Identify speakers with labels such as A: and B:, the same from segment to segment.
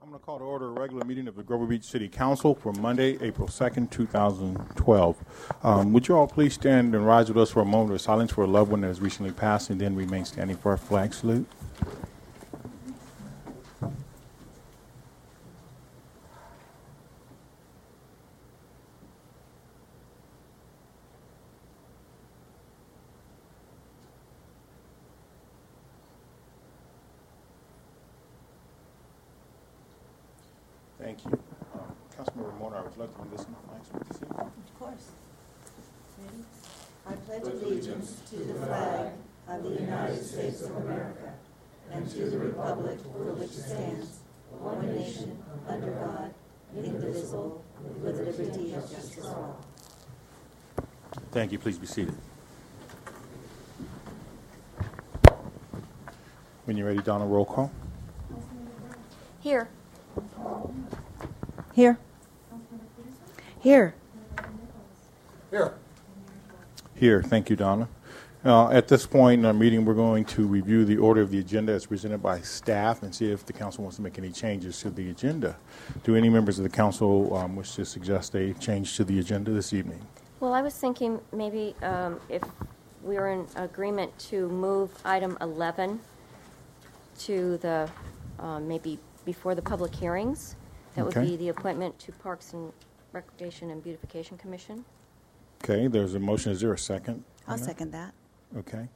A: I'm going to call to order a regular meeting of the Grover Beach City Council for Monday, April 2nd, 2012. Would you all please stand and rise with us for a moment of silence for a loved one that has recently passed, and then remain standing for our flag salute? Thank you. Councilmember Moore, I would like to listen to the flags with you.
B: Of course. Ready? I pledge allegiance to the flag of the United States of America and to the republic for which it stands, one nation, under God, indivisible, with liberty and justice for all.
A: Thank you. Please be seated. When you're ready, Donna, roll call.
C: Here.
B: Here. Here.
A: Here. Thank you, Donna. At this point in our meeting, we're going to review the order of the agenda as presented by staff and see if the council wants to make any changes to the agenda. Do any members of the council wish to suggest a change to the agenda this evening?
C: Well, I was thinking maybe if we were in agreement to move item 11 to the maybe before the public hearings. That would be the appointment to Parks and Recreation and Beautification Commission.
A: Okay, there's a motion. Is there a second?
B: I'll second that.
A: Okay.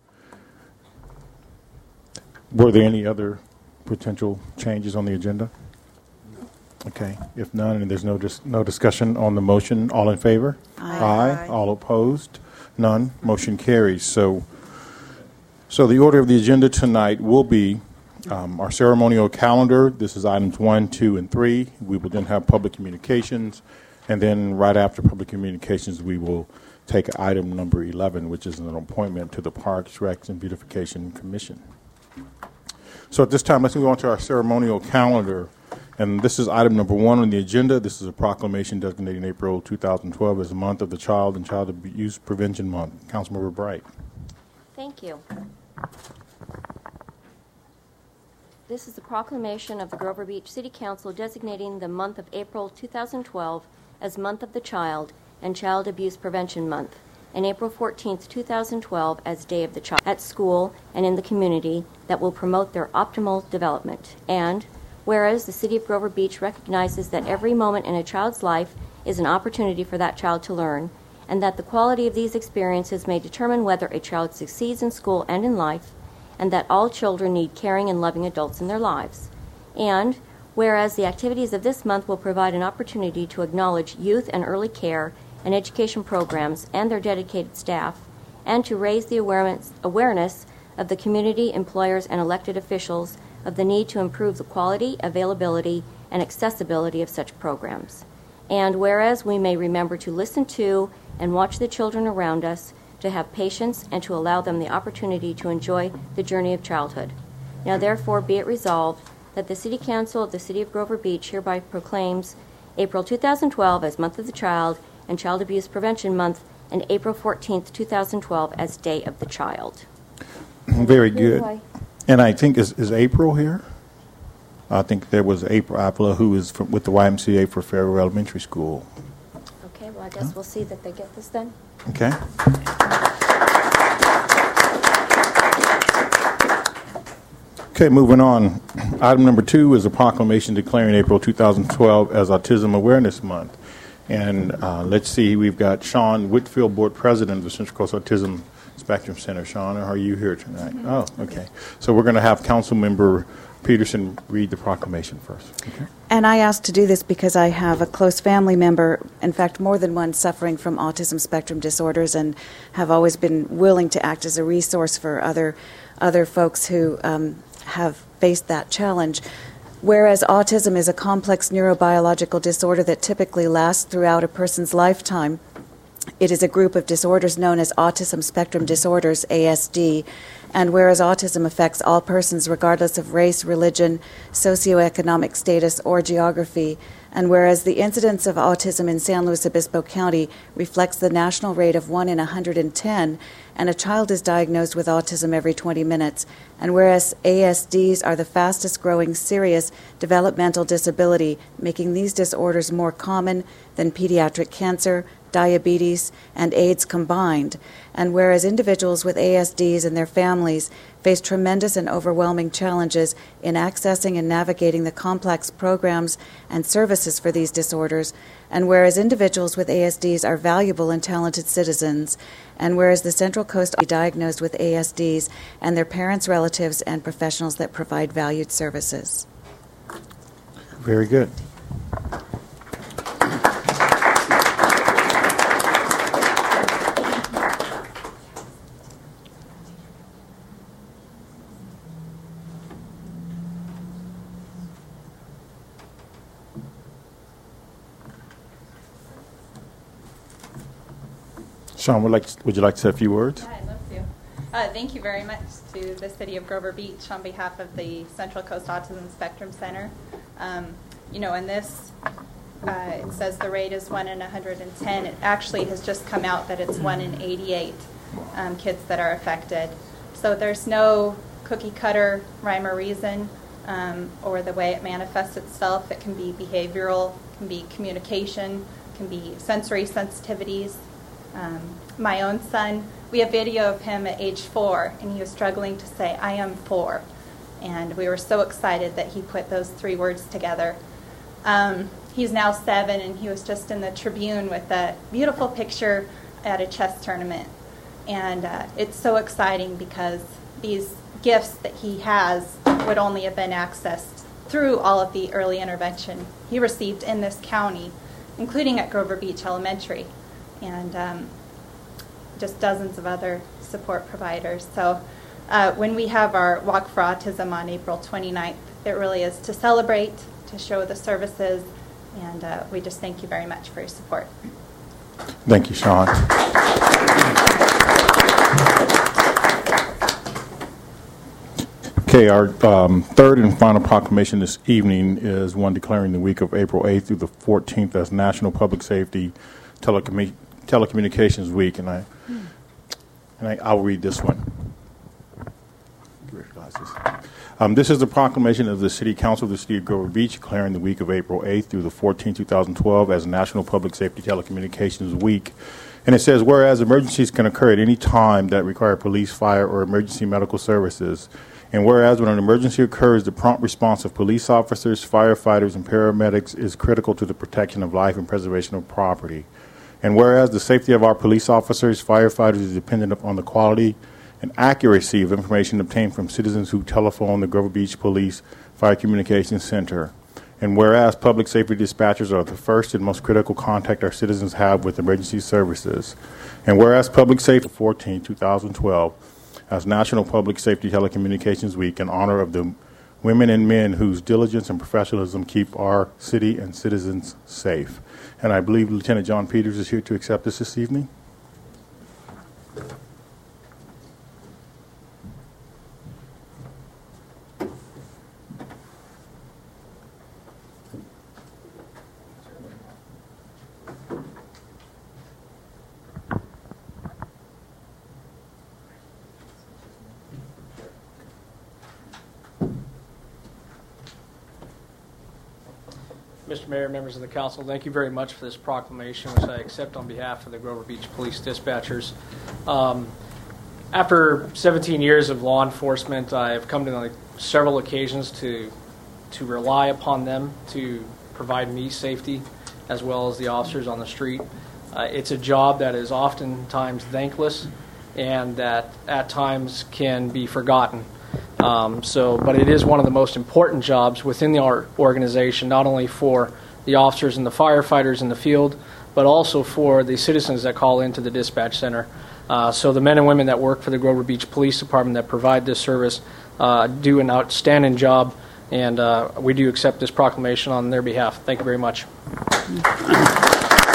A: Were there any other potential changes on the agenda? No. Okay. If none, and there's no discussion on the motion, all in favor?
B: Aye.
A: All opposed? None. Motion carries. So the order of the agenda tonight will be our ceremonial calendar. This is items 1, 2, and 3. We will then have public communications, and then right after public communications, we will take item number 11, which is an appointment to the Parks, Recs, and Beautification Commission. So at this time, let's move on to our ceremonial calendar. And this is item number 1 on the agenda. This is a proclamation designating April 2012 as the month of the Child and Child Abuse Prevention Month. Councilmember Bright.
C: Thank you. This is the proclamation of the Grover Beach City Council designating the month of April 2012 as Month of the Child and Child Abuse Prevention Month, and April 14th, 2012 as Day of the Child at school and in the community that will promote their optimal development. And whereas the City of Grover Beach recognizes that every moment in a child's life is an opportunity for that child to learn, and that the quality of these experiences may determine whether a child succeeds in school and in life, and that all children need caring and loving adults in their lives. And whereas the activities of this month will provide an opportunity to acknowledge youth and early care and education programs and their dedicated staff, and to raise the awareness of the community, employers, and elected officials of the need to improve the quality, availability, and accessibility of such programs. And whereas we may remember to listen to and watch the children around us, to have patience, and to allow them the opportunity to enjoy the journey of childhood. Now therefore be it resolved that the City Council of the City of Grover Beach hereby proclaims April 2012 as Month of the Child and Child Abuse Prevention Month, and April 14th, 2012 as Day of the Child.
A: Very good. And I think, is April here? I think there was April Apple, who is with the YMCA for Farrell Elementary School.
C: Okay, well I guess we'll see that they get this then.
A: Okay. Okay, moving on. Item number 2 is a proclamation declaring April 2012 as Autism Awareness Month. And let's see, we've got Sean Whitfield, Board President of the Central Coast Autism Spectrum Center. Sean, are you here tonight? Oh, okay. So we're going to have Councilmember Peterson read the proclamation first. Okay.
B: And I asked to do this because I have a close family member, in fact, more than one, suffering from autism spectrum disorders, and have always been willing to act as a resource for other folks who have faced that challenge. Whereas autism is a complex neurobiological disorder that typically lasts throughout a person's lifetime, it is a group of disorders known as autism spectrum disorders, ASD, And whereas autism affects all persons regardless of race, religion, socioeconomic status, or geography, and whereas the incidence of autism in San Luis Obispo County reflects the national rate of 1 in 110, and a child is diagnosed with autism every 20 minutes, and whereas ASDs are the fastest growing serious developmental disability, making these disorders more common than pediatric cancer, diabetes, and AIDS combined, and whereas individuals with ASDs and their families face tremendous and overwhelming challenges in accessing and navigating the complex programs and services for these disorders, and whereas individuals with ASDs are valuable and talented citizens, and whereas the Central Coast are diagnosed with ASDs and their parents, relatives, and professionals that provide valued services.
A: Very good. Sean, would you like to say a few words?
D: Yeah, I'd love to. Thank you very much to the City of Grover Beach on behalf of the Central Coast Autism Spectrum Center. In this, it says the rate is 1 in 110. It actually has just come out that it's 1 in 88 kids that are affected. So there's no cookie cutter rhyme or reason or the way it manifests itself. It can be behavioral, can be communication, can be sensory sensitivities. My own son, we have video of him at age 4, and he was struggling to say, "I am 4." And we were so excited that he put those 3 words together. He's now 7, and he was just in the Tribune with a beautiful picture at a chess tournament. And it's so exciting because these gifts that he has would only have been accessed through all of the early intervention he received in this county, including at Grover Beach Elementary, and just dozens of other support providers. So when we have our Walk for Autism on April 29th, it really is to celebrate, to show the services, and we just thank you very much for your support.
A: Thank you, Sean. Okay, our third and final proclamation this evening is one declaring the week of April 8th through the 14th as National Public Safety Telecommunications Week, and I'll read this one. This is the proclamation of the City Council of the City of Grover Beach declaring the week of April 8th through the 14th, 2012 as National Public Safety Telecommunications Week. And it says, whereas emergencies can occur at any time that require police, fire, or emergency medical services, and whereas when an emergency occurs, the prompt response of police officers, firefighters, and paramedics is critical to the protection of life and preservation of property. And whereas the safety of our police officers, firefighters is dependent upon the quality and accuracy of information obtained from citizens who telephone the Grover Beach Police Fire Communications Center. And whereas public safety dispatchers are the first and most critical contact our citizens have with emergency services. And whereas Public Safety 14, 2012, as National Public Safety Telecommunications Week in honor of the women and men whose diligence and professionalism keep our city and citizens safe. And I believe Lieutenant John Peters is here to accept this evening.
E: Mr. Mayor, members of the council, thank you very much for this proclamation, which I accept on behalf of the Grover Beach Police Dispatchers. After 17 years of law enforcement, I have come to several occasions to rely upon them to provide me safety as well as the officers on the street. It's a job that is oftentimes thankless and that at times can be forgotten. But it is one of the most important jobs within our organization, not only for the officers and the firefighters in the field, but also for the citizens that call into the dispatch center. So the men and women that work for the Grover Beach Police Department that provide this service do an outstanding job, and we do accept this proclamation on their behalf. Thank you very much.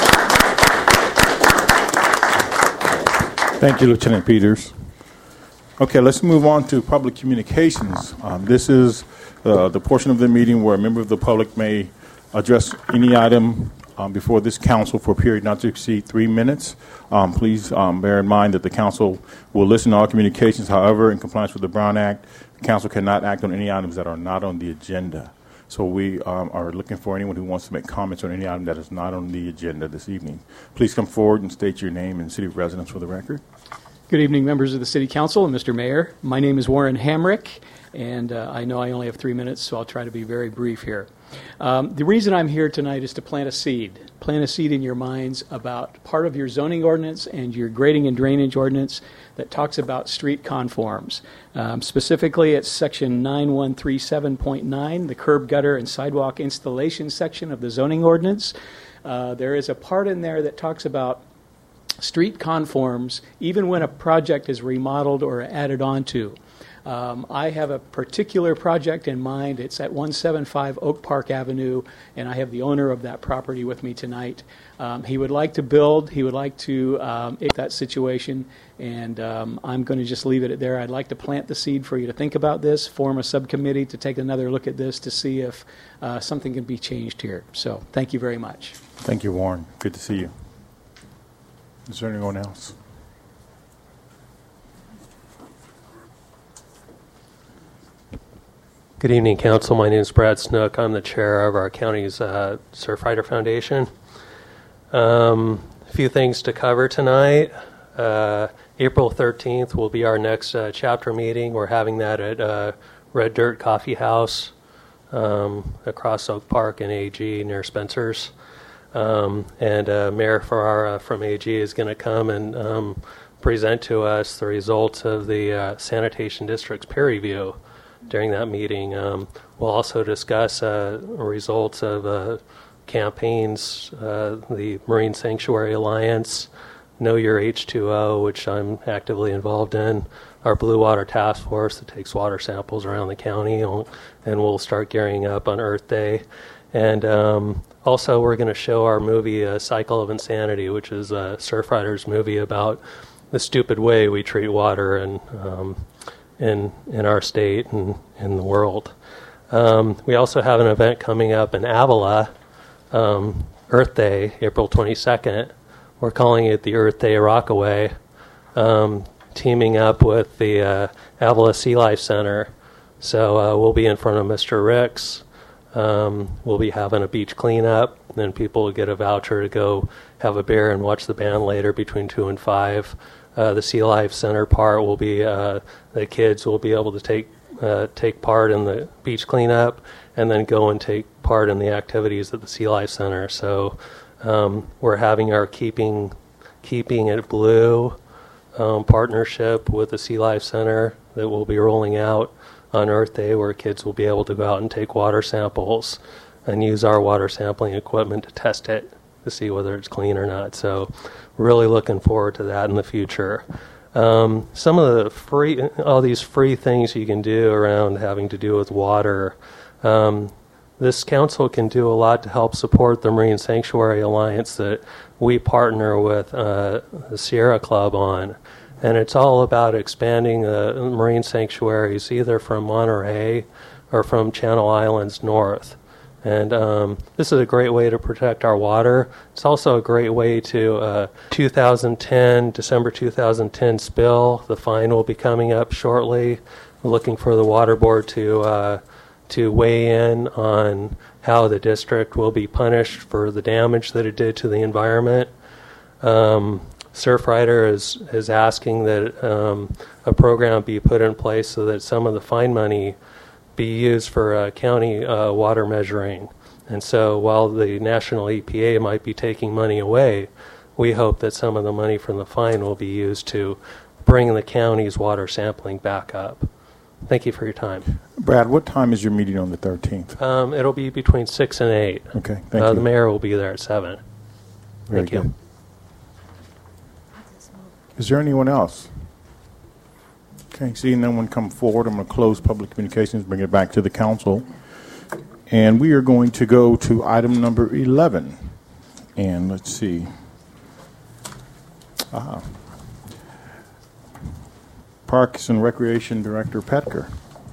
A: Thank you, Lieutenant Peters. Okay, let's move on to public communications. This is the portion of the meeting where a member of the public may address any item before this council for a period not to exceed 3 minutes. Please bear in mind that the council will listen to all communications. However, in compliance with the Brown Act, the council cannot act on any items that are not on the agenda. So we are looking for anyone who wants to make comments on any item that is not on the agenda this evening. Please come forward and state your name and city of residence for the record.
F: Good evening, members of the City Council and Mr. Mayor. My name is Warren Hamrick, and I know I only have 3 minutes, so I'll try to be very brief here. The reason I'm here tonight is to plant a seed. Plant a seed in your minds about part of your zoning ordinance and your grading and drainage ordinance that talks about street conforms. Specifically, it's section 9137.9, the curb, gutter, and sidewalk installation section of the zoning ordinance. There is a part in there that talks about street conforms even when a project is remodeled or added onto. I have a particular project in mind. It's at 175 Oak Park Avenue, and I have the owner of that property with me tonight. He would like to build. He would like to that situation, and I'm going to just leave it there. I'd like to plant the seed for you to think about this, form a subcommittee to take another look at this to see if something can be changed here. So thank you very much.
A: Thank you, Warren. Good to see you. Is there anyone else?
G: Good evening, Council. My name is Brad Snook. I'm the chair of our county's Surfrider Foundation. A few things to cover tonight. April 13th will be our next chapter meeting. We're having that at Red Dirt Coffee House across Oak Park and AG near Spencer's. And Mayor Farrar from AG is going to come and present to us the results of the Sanitation District's peer review during that meeting. We'll also discuss results of campaigns, the Marine Sanctuary Alliance, Know Your H2O, which I'm actively involved in, our Blue Water Task Force that takes water samples around the county, and we'll start gearing up on Earth Day. And also we're going to show our movie Cycle of Insanity, which is a Surfriders movie about the stupid way we treat water and in our state and in the world. We also have an event coming up in Avila, Earth Day, April 22nd. We're calling it the Earth Day Rockaway, teaming up with the Avila Sea Life Center. So we'll be in front of Mr. Ricks. We'll be having a beach cleanup, and people will get a voucher to go have a beer and watch the band later between 2 and 5. The Sea Life Center part will be the kids will be able to take part in the beach cleanup and then go and take part in the activities at the Sea Life Center. So we're having our Keeping It Blue partnership with the Sea Life Center that will be rolling out on Earth Day, where kids will be able to go out and take water samples and use our water sampling equipment to test it to see whether it's clean or not. So really looking forward to that in the future. Some of the all these free things you can do around having to do with water. This council can do a lot to help support the Marine Sanctuary Alliance that we partner with the Sierra Club on. And it's all about expanding marine sanctuaries either from Monterey or from Channel Islands north. And this is a great way to protect our water. It's also a great way to December 2010 spill. The fine will be coming up shortly. We're looking for the water board to weigh in on how the district will be punished for the damage that it did to the environment. Surfrider is asking that a program be put in place so that some of the fine money be used for county water measuring. And so while the national EPA might be taking money away, we hope that some of the money from the fine will be used to bring the county's water sampling back up. Thank you for your time.
A: Brad, what time is your meeting on the 13th?
G: It'll be between 6 and 8.
A: Okay, thank you.
G: The mayor will be there at 7.
A: Very
G: Thank you.
A: good. Is there anyone else? Okay, seeing no one come forward, I'm going to close public communications, bring it back to the council. And we are going to go to item number 11. And let's see. Parks and Recreation Director Petker.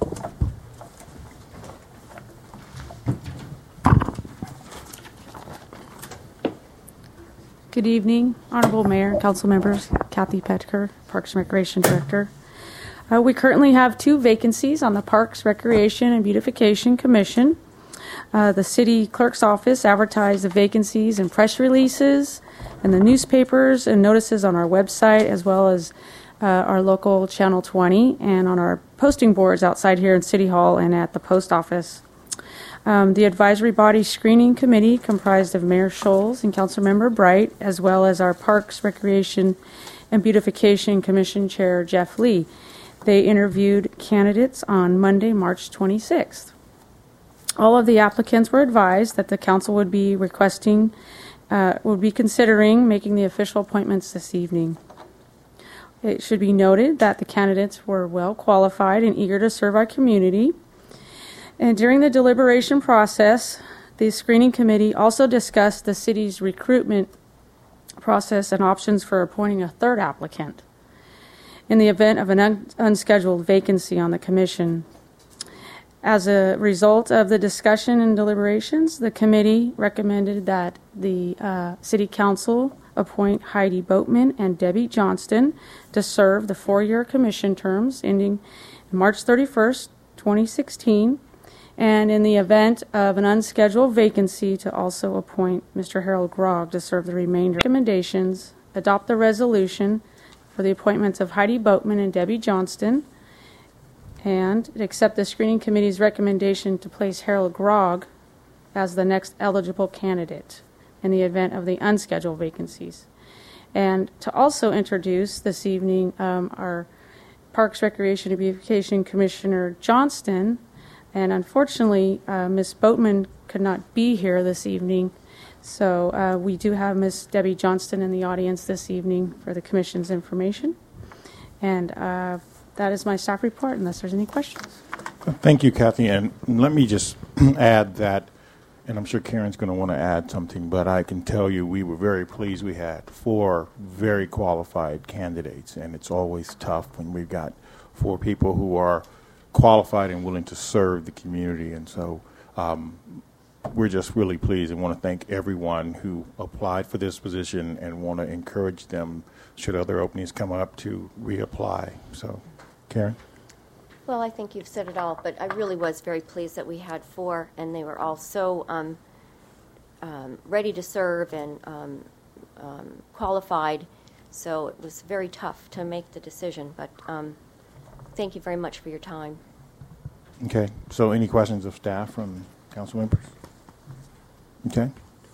H: Good evening, Honorable Mayor and Council members. Kathy Petker, Parks and Recreation Director. We currently have 2 vacancies on the Parks, Recreation, and Beautification Commission. The City Clerk's Office advertised the vacancies in press releases in the newspapers and notices on our website, as well as our local Channel 20, and on our posting boards outside here in City Hall and at the post office. The advisory body screening committee, comprised of Mayor Scholes and Councilmember Bright, as well as our Parks, Recreation, and Beautification Commission Chair Jeff Lee. They interviewed candidates on Monday, March 26th. All of the applicants were advised that the council would be considering making the official appointments this evening. It should be noted that the candidates were well qualified and eager to serve our community. And during the deliberation process, the screening committee also discussed the city's recruitment process and options for appointing a 3rd applicant in the event of an unscheduled vacancy on the commission. As a result of the discussion and deliberations, the committee recommended that the City Council appoint Heidi Boatman and Debbie Johnston to serve the 4-year commission terms ending March 31st, 2016, and in the event of an unscheduled vacancy to also appoint Mr. Harold Grogg to serve the remainder. Recommendations: adopt the resolution for the appointments of Heidi Boatman and Debbie Johnston, and accept the screening committee's recommendation to place Harold Grogg as the next eligible candidate in the event of the unscheduled vacancies. And to also introduce this evening our Parks, Recreation, and Beautification Commissioner Johnston. And unfortunately, Ms. Boatman could not be here this evening, so we do have Ms. Debbie Johnston in the audience this evening for the Commission's information. And that is my staff report, unless there's any questions.
A: Thank you, Kathy. And let me just add that, and I'm sure Karen's going to want to add something, but I can tell you we were very pleased. We had 4 very qualified candidates, and it's always tough when we've got 4 people who are qualified and willing to serve the community. And so we're just really pleased and want to thank everyone who applied for this position and want to encourage them, should other openings come up, to reapply. So, Karen?
C: Well, I think you've said it all, but I really was very pleased that we had 4, and they were all so ready to serve and qualified. So it was very tough to make the decision, but thank you very much for your time.
A: Okay. So any questions of staff from council members? Okay.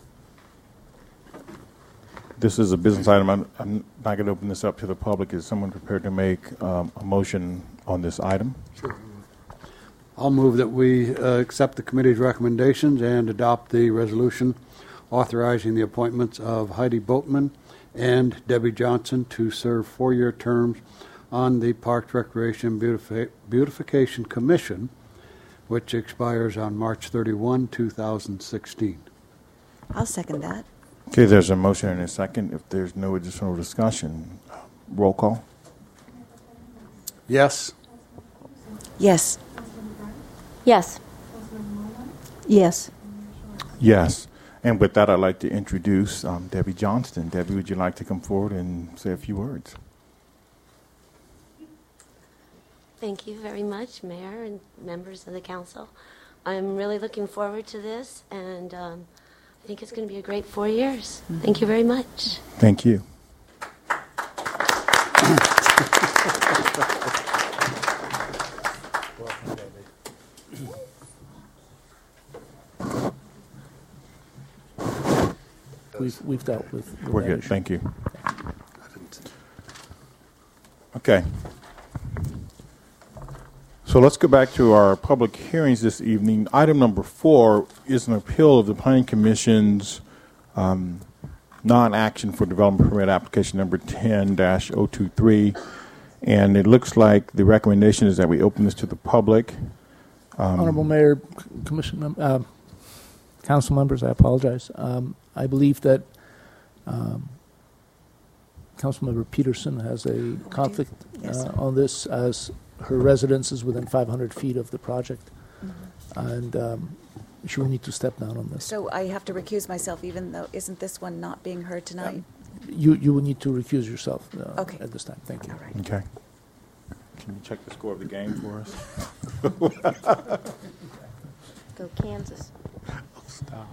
A: This is a business item. I'm not going to open this up to the public. Is someone prepared to make a motion on this item?
I: Sure. I'll move that we accept the committee's recommendations and adopt the resolution authorizing the appointments of Heidi Boatman and Debbie Johnson to serve 4-year terms on the Parks, Recreation, Beautification Commission, which expires on March 31, 2016.
B: I'll second that.
A: Okay, there's a motion and a second. If there's no additional discussion, roll call.
I: Yes.
B: Yes.
C: Yes.
B: Yes.
A: Yes. And with that, I'd like to introduce Debbie Johnston. Debbie, would you like to come forward and say a few words?
J: Thank you very much, Mayor and members of the council. I'm really looking forward to this, and I think it's going to be a great 4 years. Mm-hmm. Thank you very much.
A: Thank you.
K: We've dealt with.
A: We're good. Thank you. Okay. So let's go back to our public hearings this evening. Item number 4 is an appeal of the Planning Commission's non-action for development permit application number 10-023. And it looks like the recommendation is that we open this to the public.
K: Honorable Mayor, council members, I apologize. I believe that Councilmember Peterson has a conflict
B: Yes.
K: on this, as her residence is within 500 feet of the project, and she will need to step down on this.
B: So I have to recuse myself, even though, isn't this one not being heard tonight?
K: You will need to recuse yourself
B: Okay.
K: at this time. Thank you.
B: All right.
A: Okay. Can you check the score of the game for us?
C: Go Kansas.
A: Stop.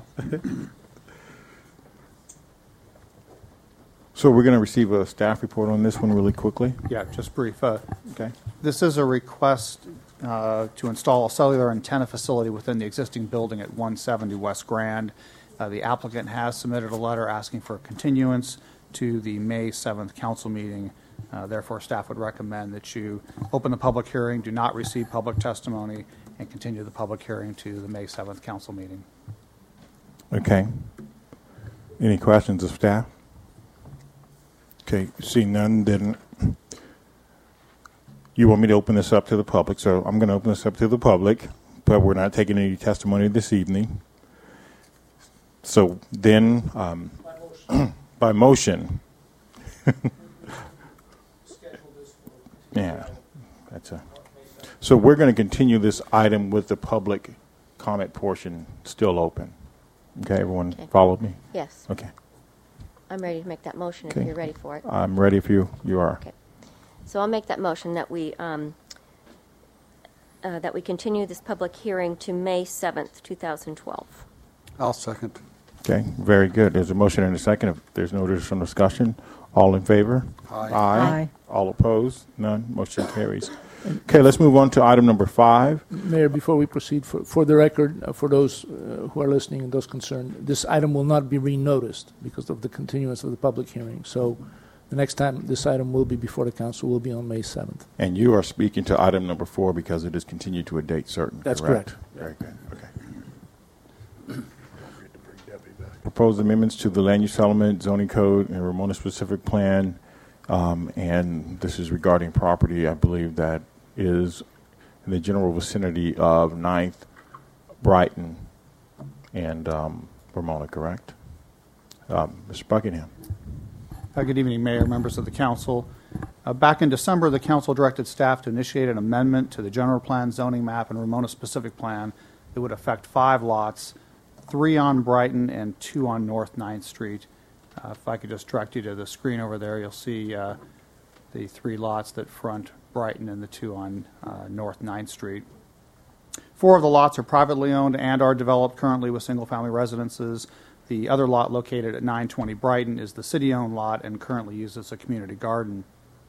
A: So we're going to receive a staff report on this one really quickly.
L: Yeah, just brief.
A: Okay.
L: This is a request to install a cellular antenna facility within the existing building at 170 West Grand. The applicant has submitted a letter asking for a continuance to the May 7th council meeting. Therefore, staff would recommend that you open the public hearing, do not receive public testimony, and continue the public hearing to the May 7th council meeting.
A: Okay. Any questions of staff? Okay, seeing none, then you want me to open this up to the public, so I'm going to open this up to the public, but we're not taking any testimony this evening. So then, by motion, yeah, that's a. So we're going to continue this item with the public comment portion still open. Okay, everyone followed me?
C: Yes.
A: Okay.
C: I'm ready to make that motion
A: Okay.
C: if you're ready for it.
A: I'm ready if you are.
C: Okay. So I'll make that motion that we continue this public hearing to May 7th, 2012.
I: I'll second.
A: Okay, very good. There's a motion and a second. If there's no additional discussion, all in favor?
I: Aye.
B: Aye.
A: All opposed? None. Motion carries. Okay, let's move on to item number 5.
K: Mayor, before we proceed, for the record, for those who are listening and those concerned, this item will not be renoticed because of the continuance of the public hearing. So the next time this item will be before the council will be on May 7th.
A: And you are speaking to item number 4 because it is continued to a date certain.
K: That's correct.
A: Very good. Okay. Proposed amendments to the land use element, zoning code, and Ramona specific plan. And this is regarding property, I believe, that is in the general vicinity of 9th, Brighton, and Ramona, correct? Mr. Buckingham.
L: Good evening, Mayor, members of the council. Back in December, the council directed staff to initiate an amendment to the general plan, zoning map, and Ramona specific plan that would affect 5 lots, 3 on Brighton and 2 on North 9th Street. If I could just direct you to the screen over there, you'll see the 3 lots that front Brighton and the 2 on North 9th Street. 4 of the lots are privately owned and are developed currently with single-family residences. The other lot located at 920 Brighton is the city-owned lot and currently used as a community garden.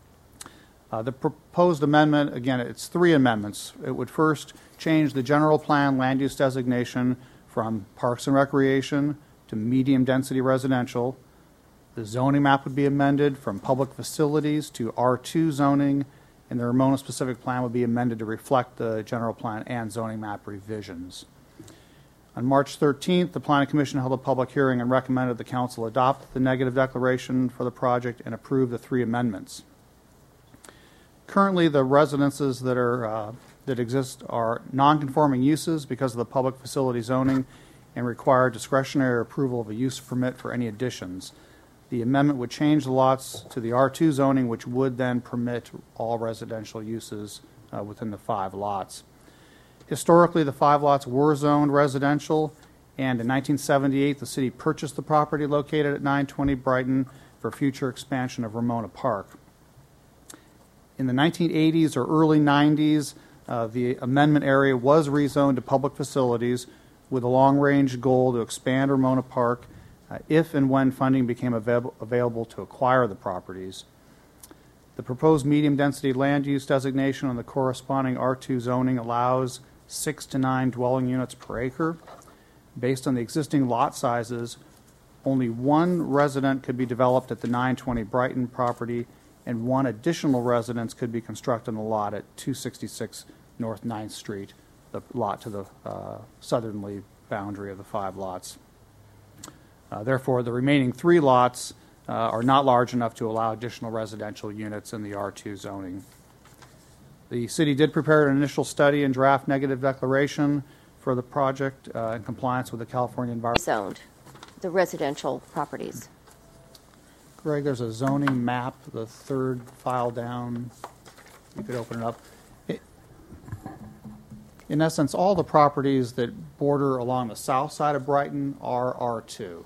L: The proposed amendment, again, it's 3 amendments. It would first change the general plan land use designation from Parks and Recreation to medium-density residential. The zoning map would be amended from public facilities to R2 zoning, and the Ramona specific plan would be amended to reflect the general plan and zoning map revisions. On March 13th, the Planning Commission held a public hearing and recommended the council adopt the negative declaration for the project and approve the 3 amendments. Currently, the residences that exist are non-conforming uses because of the public facility zoning and require discretionary approval of a use permit for any additions. The amendment would change the lots to the R2 zoning, which would then permit all residential uses within the 5 lots. Historically, the 5 lots were zoned residential, and in 1978, the city purchased the property located at 920 Brighton for future expansion of Ramona Park. In the 1980s or early 90s, the amendment area was rezoned to public facilities with a long-range goal to expand Ramona Park if and when funding became available to acquire the properties. The proposed medium-density land use designation on the corresponding R2 zoning allows 6 to 9 dwelling units per acre. Based on the existing lot sizes, only 1 resident could be developed at the 920 Brighton property, and 1 additional residence could be constructed on the lot at 266 North 9th Street, the lot to the southerly boundary of the 5 lots. Therefore, the remaining 3 lots are not large enough to allow additional residential units in the R2 zoning. The city did prepare an initial study and draft negative declaration for the project in compliance with the California Environment.
C: Zoned, the residential properties.
L: Greg, there's a zoning map, the third file down. You could open it up. In essence, all the properties that border along the south side of Brighton are R2.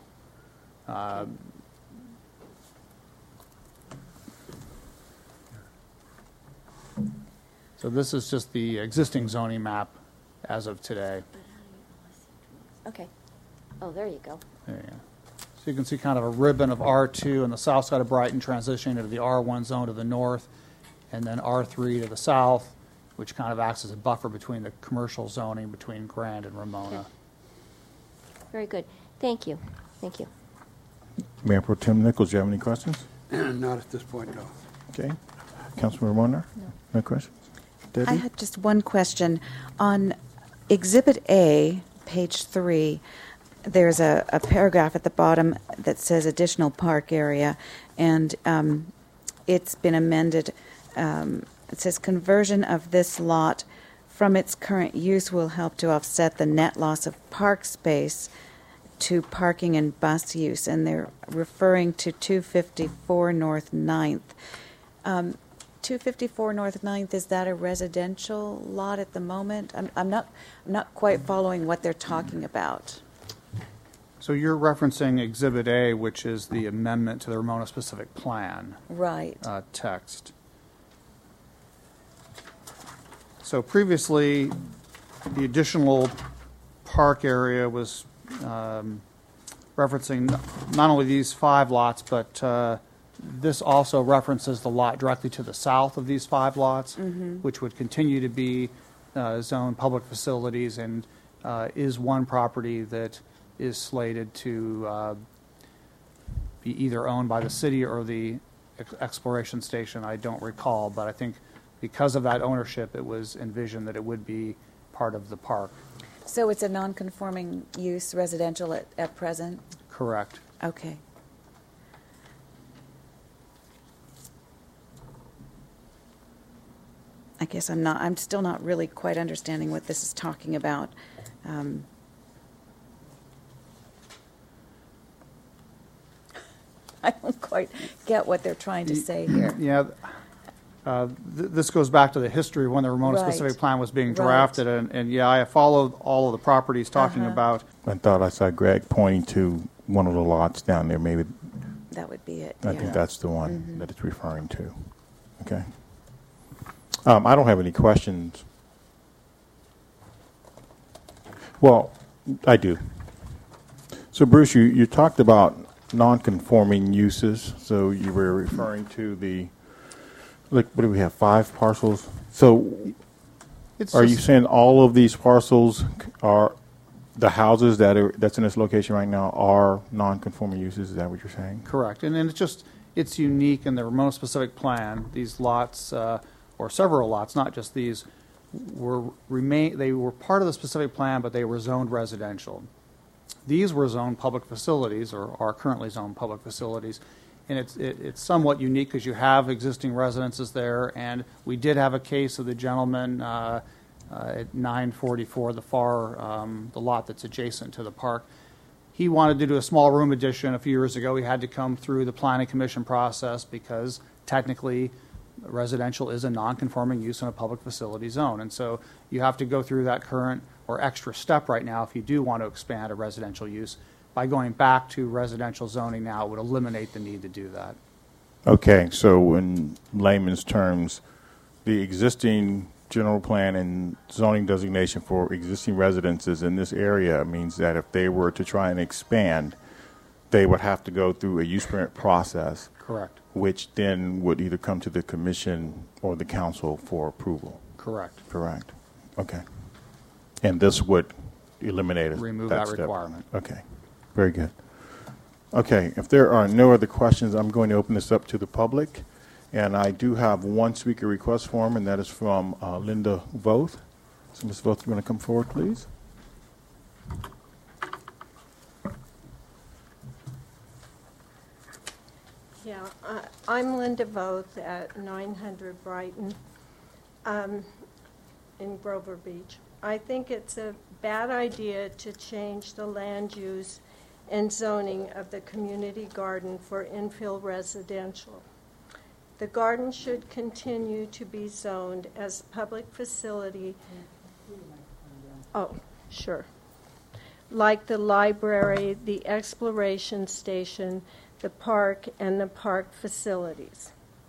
L: So this is just the existing zoning map as of today.
C: Okay. Oh, there you go.
L: There you go. So you can see kind of a ribbon of R2 on the south side of Brighton transitioning to the R1 zone to the north, and then R3 to the south, which kind of acts as a buffer between the commercial zoning between Grand and Ramona.
C: Okay. Very good. Thank you. Thank you.
A: Mayor Pro Tem Nichols, do you have any questions?
I: Not at this point, no.
A: Okay. Councilman Ramona? No questions? Debbie?
B: I had just one question. On Exhibit A, page 3, there's a paragraph at the bottom that says additional park area, and it's been amended. It says conversion of this lot from its current use will help to offset the net loss of park space to parking and bus use, and they're referring to 254 North 9th. 254 North 9th, is that a residential lot at the moment? I'm not quite following what they're talking about.
L: So you're referencing Exhibit A, which is the amendment to the Ramona specific plan
B: Right.
L: Text. So previously, the additional park area was referencing not only these 5 lots, but this also references the lot directly to the south of these 5 lots, which would continue to be zoned public facilities, and is one property that is slated to be either owned by the city or the exploration station. I don't recall, but I think because of that ownership, it was envisioned that it would be part of the park.
B: So it's a non-conforming use residential at present?
L: Correct.
B: Okay. I guess I'm still not really quite understanding what this is talking about. I don't quite get what they're trying to say here.
L: Yeah. This goes back to the history of when the Ramona
B: Right.
L: specific plan was being
B: Right.
L: drafted, and yeah, I followed all of the properties talking about.
A: I thought I saw Greg pointing to one of the lots down there. Maybe
B: That would be it.
A: I
B: yeah.
A: think that's the one that it's referring to. Okay. I don't have any questions. Well, I do. So, Bruce, you talked about non-conforming uses. So you were referring to the, like, what do we have, 5 parcels? So are you saying all of these parcels are, the houses that's in this location right now are non-conforming uses? Is that what you're saying?
L: Correct. And it's unique in the Ramona specific plan. These lots, or several lots, not just these, they were part of the specific plan, but they were zoned residential. These were zoned public facilities, or are currently zoned public facilities, and it's somewhat unique because you have existing residences there, and we did have a case of the gentleman at 944, the lot that's adjacent to the park. He wanted to do a small room addition a few years ago. He had to come through the planning commission process because technically residential is a non-conforming use in a public facility zone, and so you have to go through that current or extra step right now if you do want to expand a residential use. By going back to residential zoning now, it would eliminate the need to do that.
A: Okay, so in layman's terms, the existing general plan and zoning designation for existing residences in this area means that if they were to try and expand, they would have to go through a use permit process.
L: Correct.
A: Which then would either come to the commission or the council for approval.
L: Correct.
A: Correct. Okay. And this would eliminate it.
L: Remove that
A: step.
L: requirement.
A: Okay. Very good. Okay. If there are no other questions, I'm going to open this up to the public. And I do have one speaker request form, and that is from Linda Voth. So, Ms. Voth, you want to come forward, please?
M: Yeah, I'm Linda Voth at 900 Brighton in Grover Beach. I think it's a bad idea to change the land use and zoning of the community garden for infill residential. The garden should continue to be zoned as a public facility. Oh, sure. Like the library, the exploration station, the park, and the park facilities.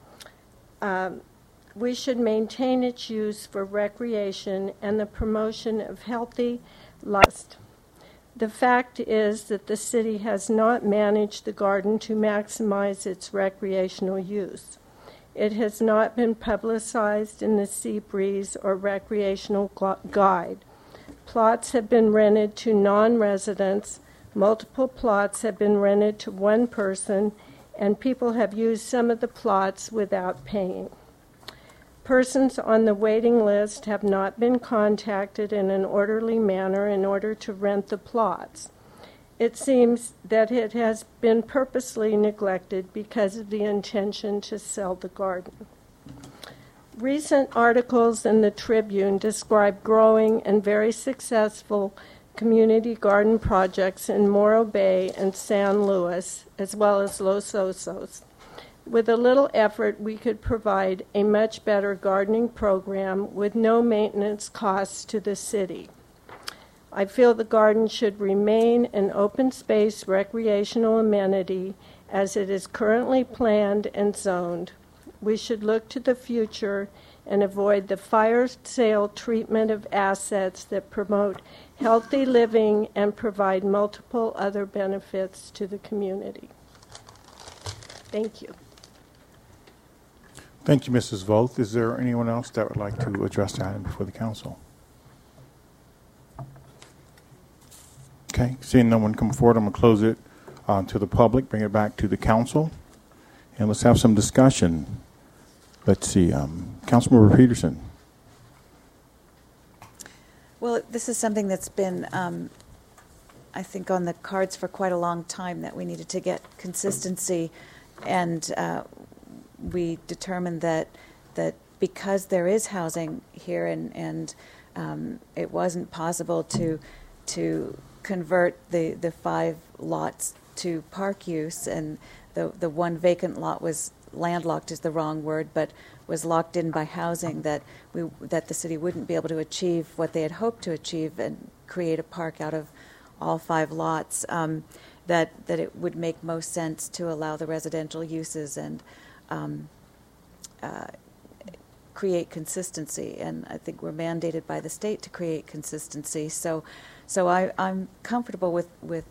M: We should maintain its use for recreation and the promotion of healthy lifestyle. The fact is that the city has not managed the garden to maximize its recreational use. It has not been publicized in the Sea Breeze or Recreational Guide. Plots have been rented to non-residents, multiple plots have been rented to one person, and people have used some of the plots without paying. Persons on the waiting list have not been contacted in an orderly manner in order to rent the plots. It seems that it has been purposely neglected because of the intention to sell the garden. Recent articles in the Tribune describe growing and very successful community garden projects in Morro Bay and San Luis, as well as Los Osos. With a little effort, we could provide a much better gardening program with no maintenance costs to the city. I feel the garden should remain an open space recreational amenity as it is currently planned and zoned. We should look to the future and avoid the fire sale treatment of assets that promote healthy living and provide multiple other benefits to the community. Thank you.
A: Thank you, Mrs. Voth. Is there anyone else that would like to address the item before the council? Okay, seeing no one come forward, I'm going to close it to the public, bring it back to the council, and let's have some discussion. Let's see, Councilmember Peterson.
B: Well, this is something that's been, I think, on the cards for quite a long time, that we needed to get consistency, and we determined that because there is housing here and it wasn't possible to convert the 5 lots to park use, and the one vacant lot was landlocked is the wrong word, but was locked in by housing, that the city wouldn't be able to achieve what they had hoped to achieve and create a park out of all 5 lots, that it would make most sense to allow the residential uses and create consistency. And I think we're mandated by the state to create consistency. So I'm comfortable with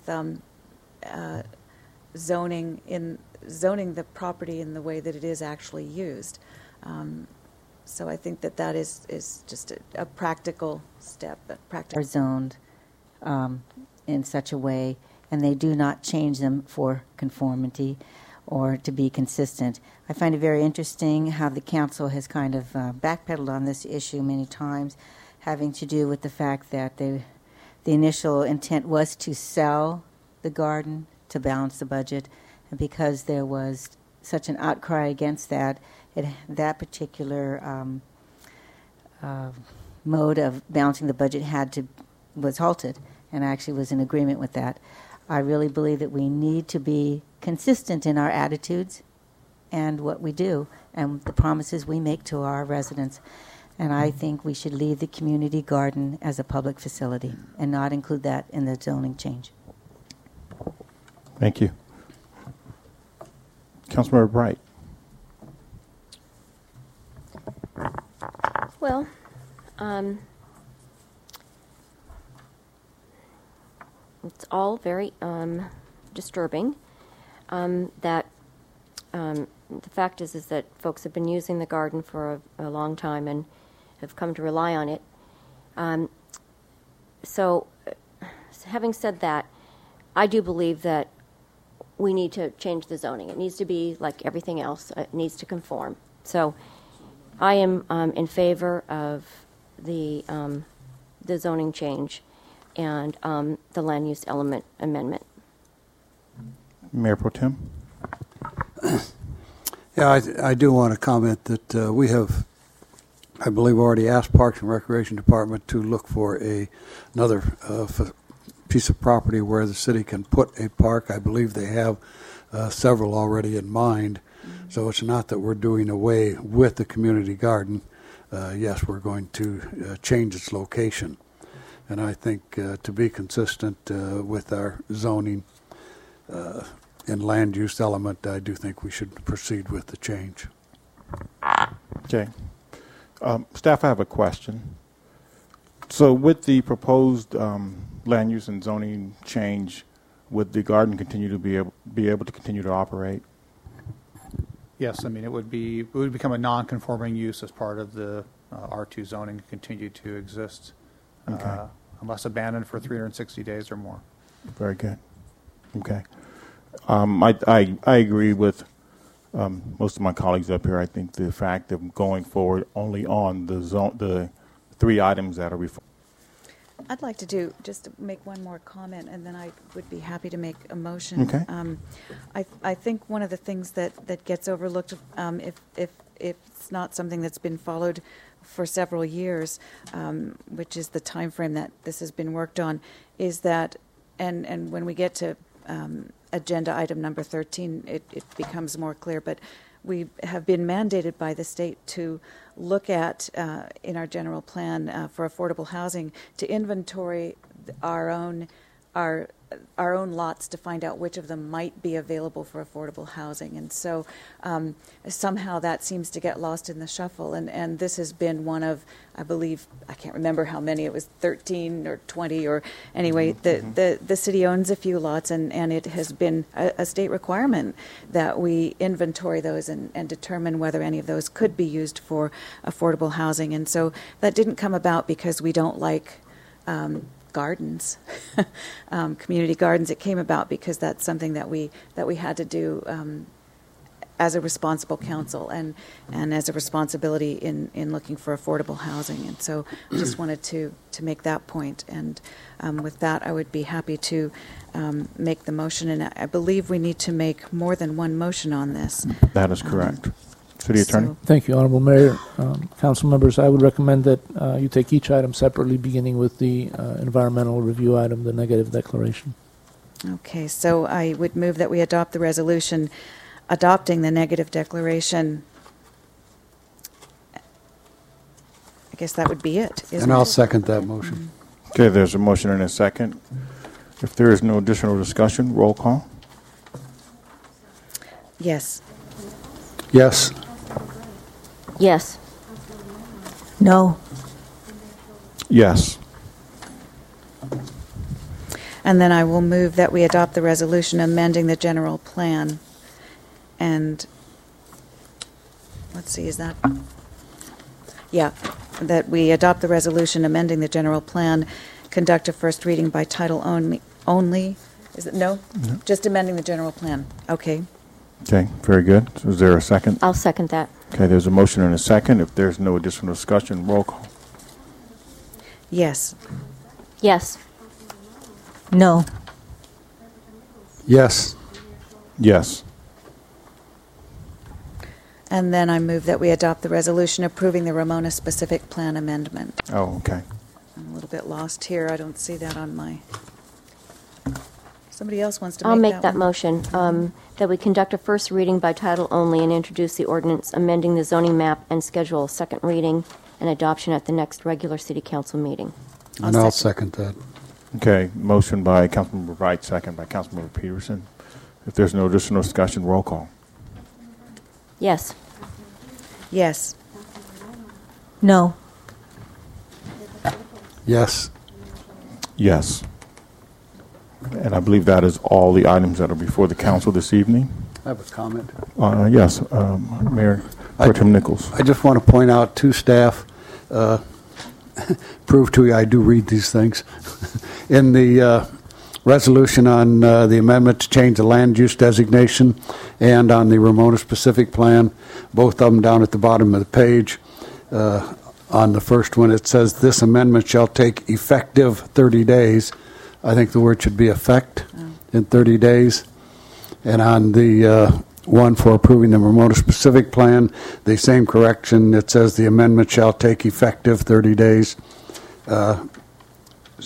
B: zoning the property in the way that it is actually used. So I think that is just a practical step.
N: Are zoned in such a way, and they do not change them for conformity or to be consistent. I find it very interesting how the council has kind of backpedaled on this issue many times, having to do with the fact that the initial intent was to sell the garden to balance the budget, and because there was such an outcry against that, that particular mode of balancing the budget was halted, and I actually was in agreement with that. I really believe that we need to be consistent in our attitudes and what we do and the promises we make to our residents. And I think we should leave the community garden as a public facility and not include that in the zoning change.
A: Thank you. Councilmember Bright.
C: Well, it's all very disturbing. That the fact is that folks have been using the garden for a long time and have come to rely on it. So, having said that, I do believe that we need to change the zoning. It needs to be like everything else. It needs to conform. So, I am in favor of the zoning change and the land use element amendment.
A: Mayor Pro Tem.
I: Yeah, I do want to comment that we have, I believe, already asked Parks and Recreation Department to look for another piece of property where the city can put a park. I believe they have several already in mind. So it's not that we're doing away with the community garden. Yes, we're going to change its location. And I think to be consistent with our zoning and land use element, I do think we should proceed with the change.
A: Okay. Staff, I have a question. So with the proposed land use and zoning change, would the garden continue to be able to continue to operate?
L: Yes, I mean, it would become a non-conforming use as part of the R2 zoning, continue to exist unless abandoned for 360 days or more.
A: Very good. Okay. I agree with most of my colleagues up here. I think the fact of going forward only on the 3 items that are before.
B: I'd like to just to make one more comment, and then I would be happy to make a motion.
A: Okay.
B: I think one of the things that gets overlooked, if it's not something that's been followed for several years, which is the time frame that this has been worked on, is that, and when we get to agenda item number 13, it becomes more clear, but we have been mandated by the state to look at, in our general plan for affordable housing, to inventory our own lots to find out which of them might be available for affordable housing. And so somehow that seems to get lost in the shuffle. And this has been one of, I believe, I can't remember how many, it was 13 or 20 or anyway, the city owns a few lots, and it has been a state requirement that we inventory those and determine whether any of those could be used for affordable housing. And so that didn't come about because we don't like gardens, community gardens. It came about because that's something that we had to do as a responsible council and as a responsibility in looking for affordable housing. And so I just wanted to make that point. And with that, I would be happy to make the motion. And I believe we need to make more than one motion on this.
A: That is correct. City Attorney.
K: Thank you, Honorable Mayor. Council members, I would recommend that you take each item separately, beginning with the environmental review item, the negative declaration.
B: Okay, so I would move that we adopt the resolution adopting the negative declaration. I guess that would be it, isn't
I: And I'll
B: it?
I: second that motion.
A: Okay, there's a motion and a second. If there is no additional discussion, roll call.
B: Yes.
I: Yes.
C: Yes.
N: No.
A: Yes.
B: And then I will move that we adopt the resolution amending the general plan. And let's see, is that? Yeah, that we adopt the resolution amending the general plan, conduct a first reading by title only. Is it no?
A: No.
B: Just amending the general plan. Okay.
A: Okay, very good. So is there a second?
C: I'll second that.
A: Okay, there's a motion and a second. If there's no additional discussion, roll call.
B: Yes.
C: Yes.
N: No.
I: Yes.
A: Yes.
B: And then I move that we adopt the resolution approving the Ramona specific plan amendment.
A: Oh, okay.
B: I'm a little bit lost here. I don't see that on my... Somebody else wants to
C: I'll
B: make
C: make that
B: one?
C: motion, that we conduct a first reading by title only and introduce the ordinance amending the zoning map and schedule a second reading and adoption at the next regular city council meeting.
I: And I'll second that.
A: Okay, motion by Councilmember Wright, second by Councilmember Peterson. If there's no additional discussion, roll call.
C: Yes.
B: Yes.
N: No.
I: Yes.
A: Yes. And I believe that is all the items that are before the council this evening.
I: I have a comment.
A: Yes, Mayor Pro Tem Nichols.
I: I just want to point out to staff, prove to you I do read these things. In the resolution on the amendment to change the land use designation and on the Ramona specific plan, both of them down at the bottom of the page. On the first one, it says this amendment shall take effective 30 days. I think the word should be effect in 30 days. And on the one for approving the Ramona specific plan, the same correction. It says the amendment shall take effective 30 days.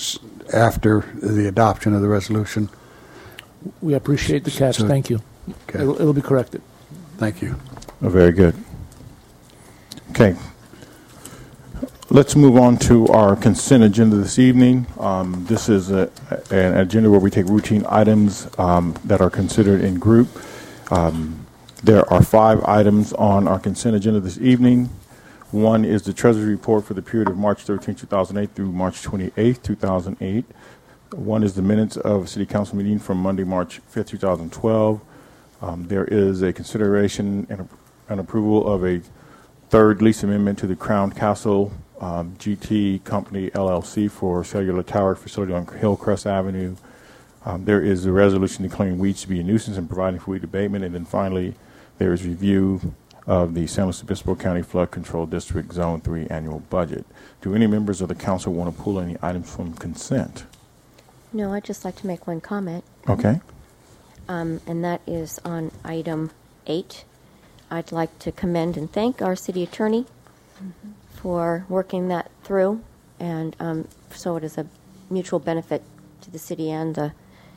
I: after the adoption of the resolution.
K: We appreciate the catch.
I: So-
K: Thank you.
I: Okay.
K: It'll be corrected.
I: Thank you.
A: Oh, very good. Okay. Let's move on to our consent agenda this evening. This is an agenda where we take routine items that are considered in group. There are 5 items on our consent agenda this evening. One is the Treasury Report for the period of March 13, 2008 through March 28, 2008. One is the minutes of City Council meeting from Monday, March 5, 2012. There is a consideration and an approval of a third lease amendment to the Crown Castle GT Company LLC for cellular tower facility on Hillcrest Avenue. There is a resolution declaring weeds to be a nuisance and providing for weed abatement. And then finally, there is review of the San Luis Obispo County Flood Control District Zone 3 annual budget. Do any members of the council want to pull any items from consent?
C: No, I'd just like to make one comment.
A: Okay.
C: And that is on item 8. I'd like to commend and thank our city attorney for working that through, and so it is a mutual benefit to the city and the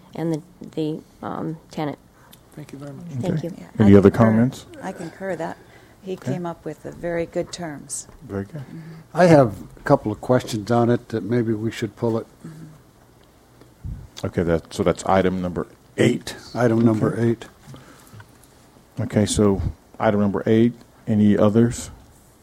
C: tenant.
K: Thank you very much.
C: Thank you.
B: Yeah,
A: Any
B: I
A: other
B: concur.
A: comments?
B: I concur that he came up with very good terms.
A: Very good.
I: I have a couple of questions on it that maybe we should pull it.
A: Okay, so that's item number 8.
I: Item number 8.
A: Okay, so item number 8. Any others?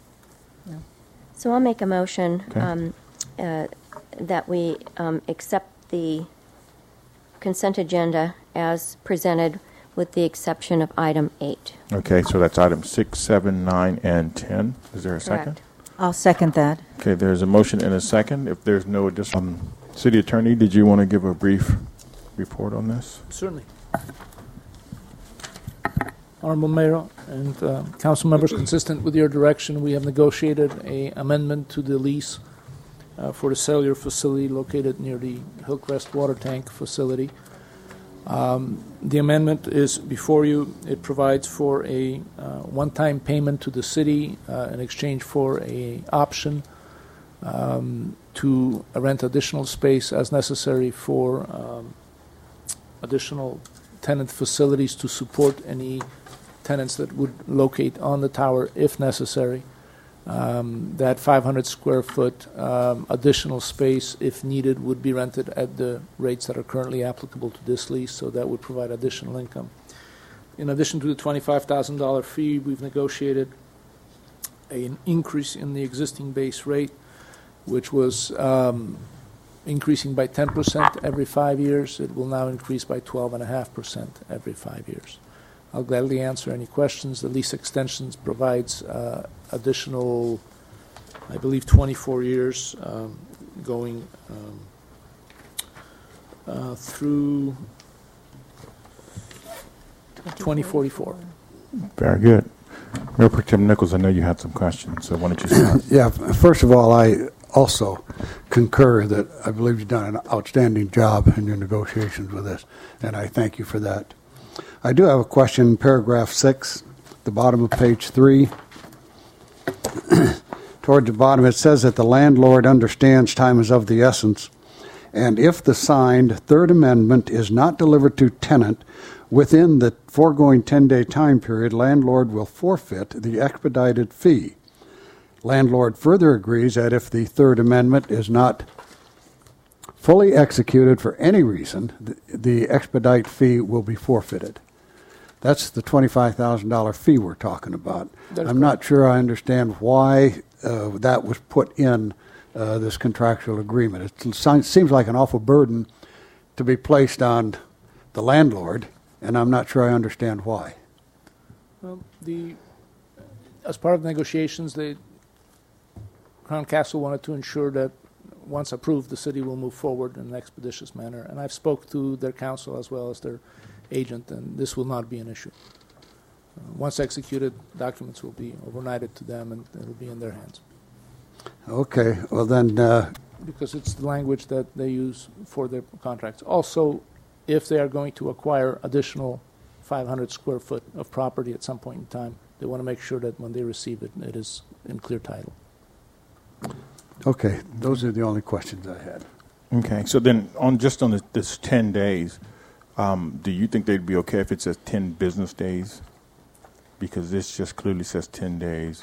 C: So I'll make a motion
A: Okay.
C: that we accept the consent agenda as presented with the exception of item 8.
A: Okay, so that's item 6, 7, 9, and 10. Is there a second?
C: Correct.
N: I'll second that.
A: Okay, there's a motion and a second. If there's no additional, City Attorney, did you want to give a brief report on this?
K: Certainly. Honorable Mayor and council members, consistent with your direction, we have negotiated an amendment to the lease for the cellular facility located near the Hillcrest water tank facility. The amendment is before you. It provides for a one-time payment to the city in exchange for an option to rent additional space as necessary for additional tenant facilities to support any tenants that would locate on the tower if necessary. That 500 square foot additional space, if needed, would be rented at the rates that are currently applicable to this lease, so that would provide additional income. In addition to the $25,000 fee, we've negotiated an increase in the existing base rate, which was increasing by 10% every 5 years. It will now increase by 12.5% every 5 years. I'll gladly answer any questions. The lease extensions provides additional, I believe, 24 years going through 2044.
A: Very good. Mayor Pro Tem Nichols, I know you had some questions, so why don't you start?
I: Yeah, first of all, I also concur that I believe you've done an outstanding job in your negotiations with this, and I thank you for that. I do have a question, paragraph 6, the bottom of page 3. Toward the bottom, it says that the landlord understands time is of the essence, and if the signed Third Amendment is not delivered to tenant within the foregoing 10-day time period, landlord will forfeit the expedited fee. Landlord further agrees that if the Third Amendment is not fully executed for any reason, the expedite fee will be forfeited. That's the $25,000 fee we're talking about. I'm not sure I understand why that was put in this contractual agreement. It seems like an awful burden to be placed on the landlord, and I'm not sure I understand why.
K: Well, as part of the negotiations, Crown Castle wanted to ensure that once approved, the city will move forward in an expeditious manner. And I've spoke to their counsel as well as their agent, and this will not be an issue. Once executed, documents will be overnighted to them, and it will be in their hands.
I: Okay, well then...
K: because it's the language that they use for their contracts. Also, if they are going to acquire additional 500 square foot of property at some point in time, they want to make sure that when they receive it, it is in clear title.
I: Okay, those are the only questions I had.
A: Okay, so then on this 10 days, do you think they'd be okay if it says 10 business days? Because this just clearly says 10 days.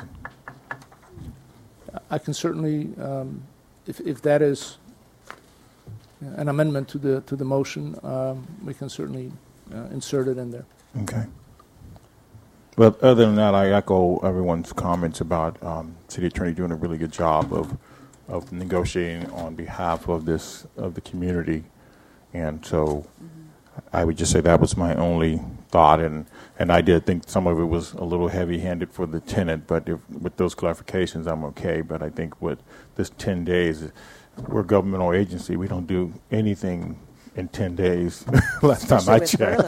K: I can certainly, if that is an amendment to the motion, we can certainly insert it in there.
A: Okay. Well, other than that, I echo everyone's comments about City Attorney doing a really good job of negotiating on behalf of the community, and so I would just say that was my only thought, and I did think some of it was a little heavy-handed for the tenant, but with those clarifications, I'm okay. But I think with this 10 days, we're a governmental agency. We don't do anything in 10 days. Last time I checked.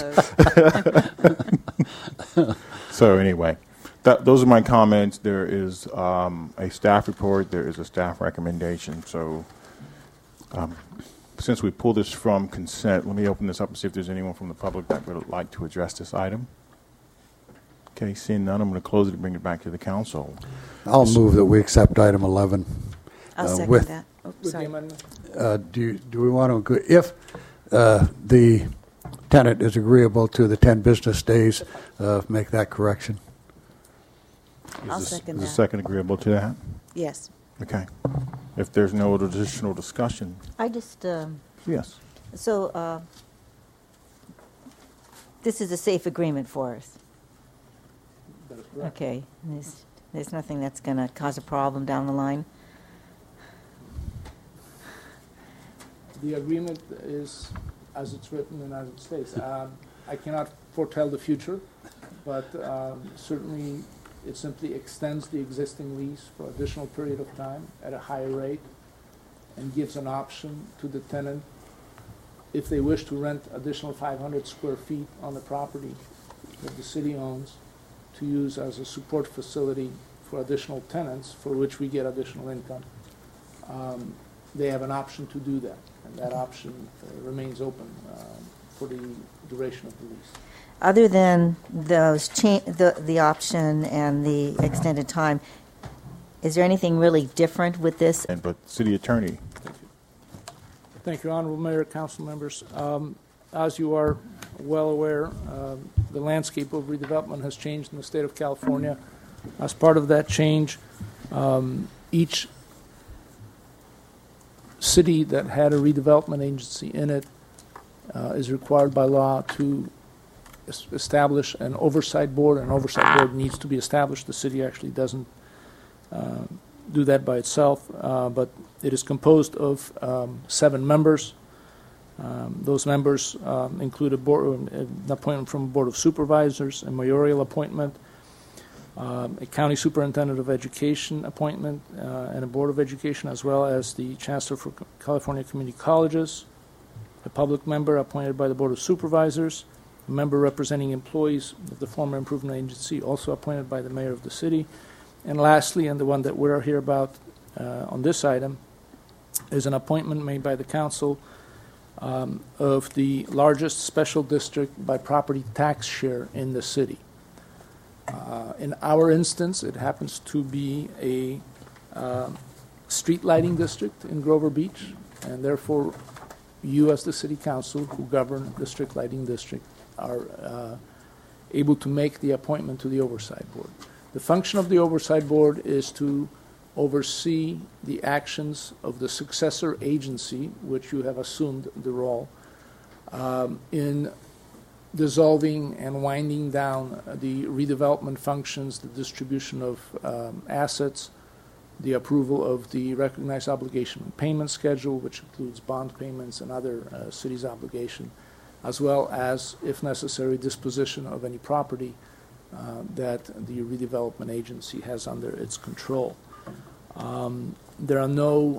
A: So anyway, those are my comments. There is a staff report. There is a staff recommendation. So since we pulled this from consent, let me open this up and see if there's anyone from the public that would like to address this item. Okay, seeing none, I'm going to close it and bring it back to the council.
I: I'll move that we accept item 11.
B: I'll second that. Oh, sorry.
I: Do we want to, if the tenant is agreeable to the 10 business days, make that correction?
B: I'll second that.
A: Is the second agreeable to that?
B: Yes.
A: Okay. If there's no additional discussion.
N: I just,
A: Yes.
N: so this is a safe agreement for us. Okay. There's nothing that's going to cause a problem down the line.
K: The agreement is as it's written and as it states. I cannot foretell the future, but certainly it simply extends the existing lease for additional period of time at a higher rate and gives an option to the tenant if they wish to rent additional 500 square feet on the property that the city owns to use as a support facility for additional tenants for which we get additional income. They have an option to do that, and that option remains open for the duration of the lease.
N: Other than those the option and the extended time, is there anything really different with this?
A: But City Attorney.
K: Thank you, Honorable Mayor, Council members. As you are well aware, the landscape of redevelopment has changed in the state of California. As part of that change, each city that had a redevelopment agency in it is required by law to establish an oversight board. An oversight board needs to be established. The city actually doesn't do that by itself, but it is composed of 7 members. Those members include an appointment from a board of supervisors, a mayoral appointment, a county superintendent of education appointment, and a board of education, as well as the chancellor for California Community Colleges, a public member appointed by the board of supervisors, a member representing employees of the former improvement agency, also appointed by the mayor of the city, and lastly, and the one that we're here about on this item, is an appointment made by the council of the largest special district by property tax share in the city. In our instance, it happens to be a street lighting district in Grover Beach, and therefore you as the city council who govern the street lighting district are able to make the appointment to the oversight board. The function of the oversight board is to oversee the actions of the successor agency, which you have assumed the role, in dissolving and winding down the redevelopment functions, the distribution of assets, the approval of the recognized obligation and payment schedule, which includes bond payments and other city's obligation, as well as, if necessary, disposition of any property that the redevelopment agency has under its control. There are no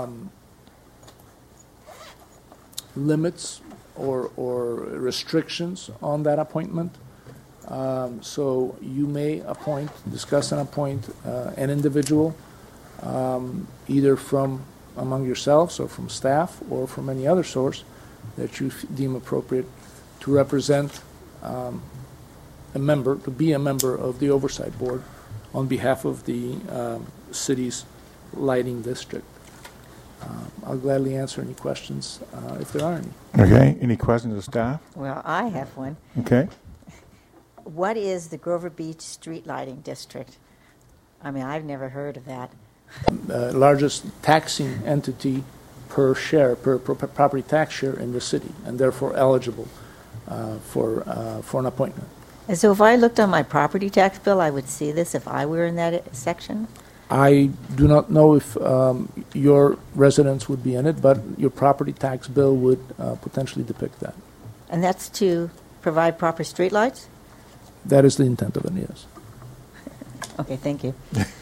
K: limits or restrictions on that appointment. So you may discuss and appoint an individual, either from among yourselves or from staff or from any other source that you deem appropriate to represent to be a member of the oversight board on behalf of the city's lighting district. I'll gladly answer any questions if there are any.
A: Okay. Any questions of staff?
N: Well, I have one.
A: Okay.
N: What is the Grover Beach Street Lighting District? I mean, I've never heard of that.
K: Largest taxing entity per share, per property tax share in the city, and therefore eligible for an appointment.
N: And so if I looked on my property tax bill, I would see this if I were in that section?
K: I do not know if your residence would be in it, but your property tax bill would potentially depict that.
N: And that's to provide proper streetlights?
K: That is the intent of it, yes.
N: Okay, thank you.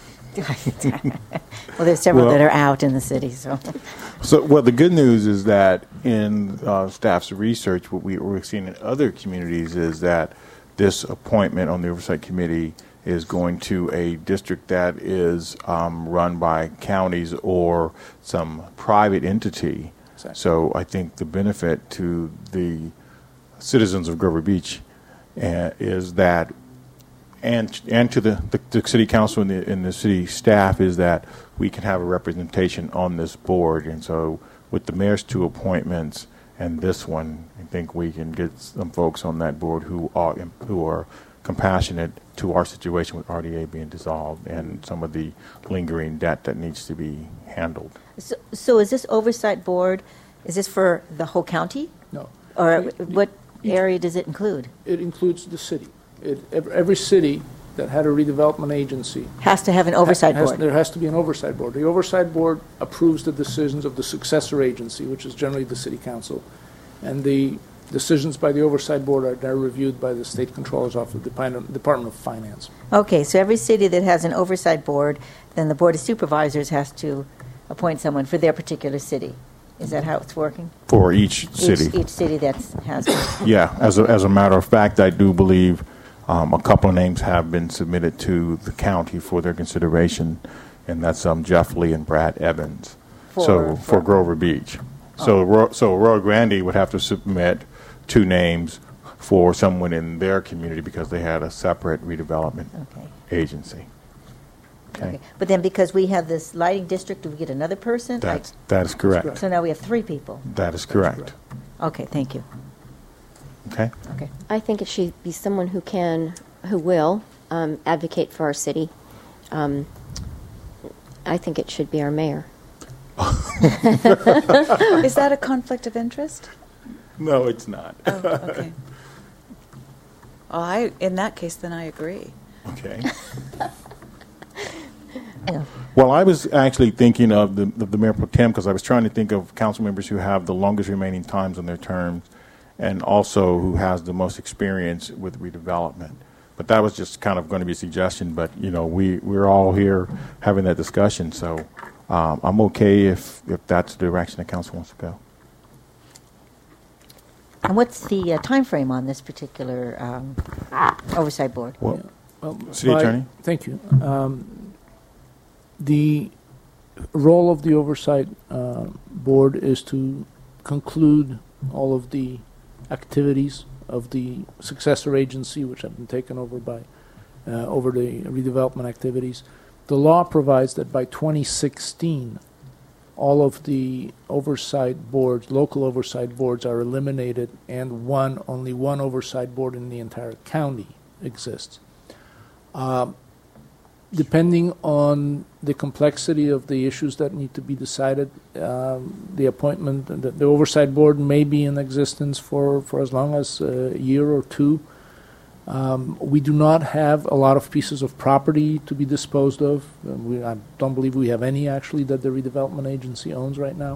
N: Well, there's several that are out in the city, so.
A: Well, the good news is that in staff's research, what we're seeing in other communities is that this appointment on the Oversight Committee is going to a district that is run by counties or some private entity. Exactly. So I think the benefit to the citizens of Grover Beach is that, and to the city council and the city staff, is that we can have a representation on this board. And so with the mayor's 2 appointments and this one, I think we can get some folks on that board who are compassionate to our situation with RDA being dissolved and some of the lingering debt that needs to be handled.
N: So is this oversight board, is this for the whole county?
K: No.
N: Or what area does it include?
K: It includes the city. Every city that had a redevelopment agency
N: has to have an oversight board.
K: There has to be an oversight board. The oversight board approves the decisions of the successor agency, which is generally the city council, and the decisions by the oversight board are then reviewed by the state controller's office, the Department of Finance.
N: Okay, so every city that has an oversight board, then the board of supervisors has to appoint someone for their particular city. Is that how it's working?
A: For each city.
N: Each city that has one.
A: Yeah, as a matter of fact, I do believe a couple of names have been submitted to the county for their consideration, and that's Jeff Lee and Brad Evans. For Grover Beach. Oh. So Rio Grande would have to submit 2 names for someone in their community because they had a separate redevelopment agency. Okay.
N: But then because we have this lighting district, do we get another person?
A: That is correct.
N: So now we have 3 people.
A: That is correct.
N: Okay, thank you.
A: Okay.
N: Okay.
C: I think it should be someone who will advocate for our city. I think it should be our mayor.
B: Is that a conflict of interest?
A: No, it's not.
B: Oh, okay. Oh, in that case, then I agree.
A: Okay.
N: Yeah.
A: Well, I was actually thinking of the Mayor Pro Tem because I was trying to think of council members who have the longest remaining times on their terms and also who has the most experience with redevelopment. But that was just kind of going to be a suggestion. But, we're all here having that discussion. So I'm okay if that's the direction the council wants to go.
N: And what's the time frame on this particular oversight board?
A: Well, City Attorney?
K: Thank you. The role of the oversight board is to conclude all of the activities of the successor agency, which have been taken over by over the redevelopment activities. The law provides that by 2016, all of the oversight boards, local oversight boards, are eliminated, and only one oversight board in the entire county exists. Depending on the complexity of the issues that need to be decided, the appointment, the oversight board may be in existence for as long as a year or 2. We do not have a lot of pieces of property to be disposed of. I don't believe we have any, actually, that the redevelopment agency owns right now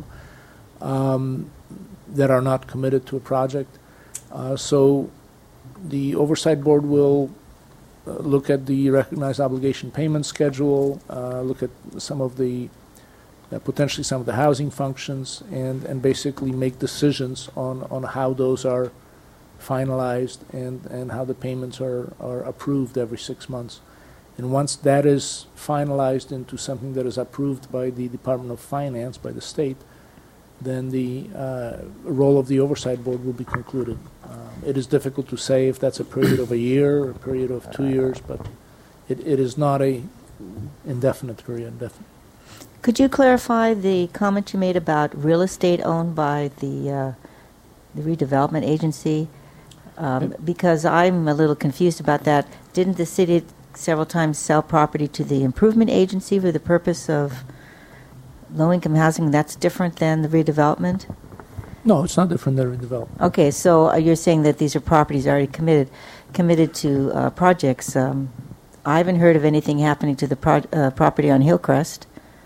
K: that are not committed to a project. So the oversight board will look at the recognized obligation payment schedule, look at some of the, potentially some of the housing functions, and basically make decisions on how those are finalized and how the payments are approved every 6 months. And once that is finalized into something that is approved by the Department of Finance, by the state, then the role of the oversight board will be concluded. It is difficult to say if that's a period of a year or a period of 2 years, but it is not a indefinite period.
N: Could you clarify the comment you made about real estate owned by the redevelopment agency? Because I'm a little confused about that. Didn't the city several times sell property to the improvement agency for the purpose of low-income housing? That's different than the redevelopment?
K: No, it's not different than redevelopment.
N: Okay, so you're saying that these are properties already committed to projects. I haven't heard of anything happening to the property on Hillcrest.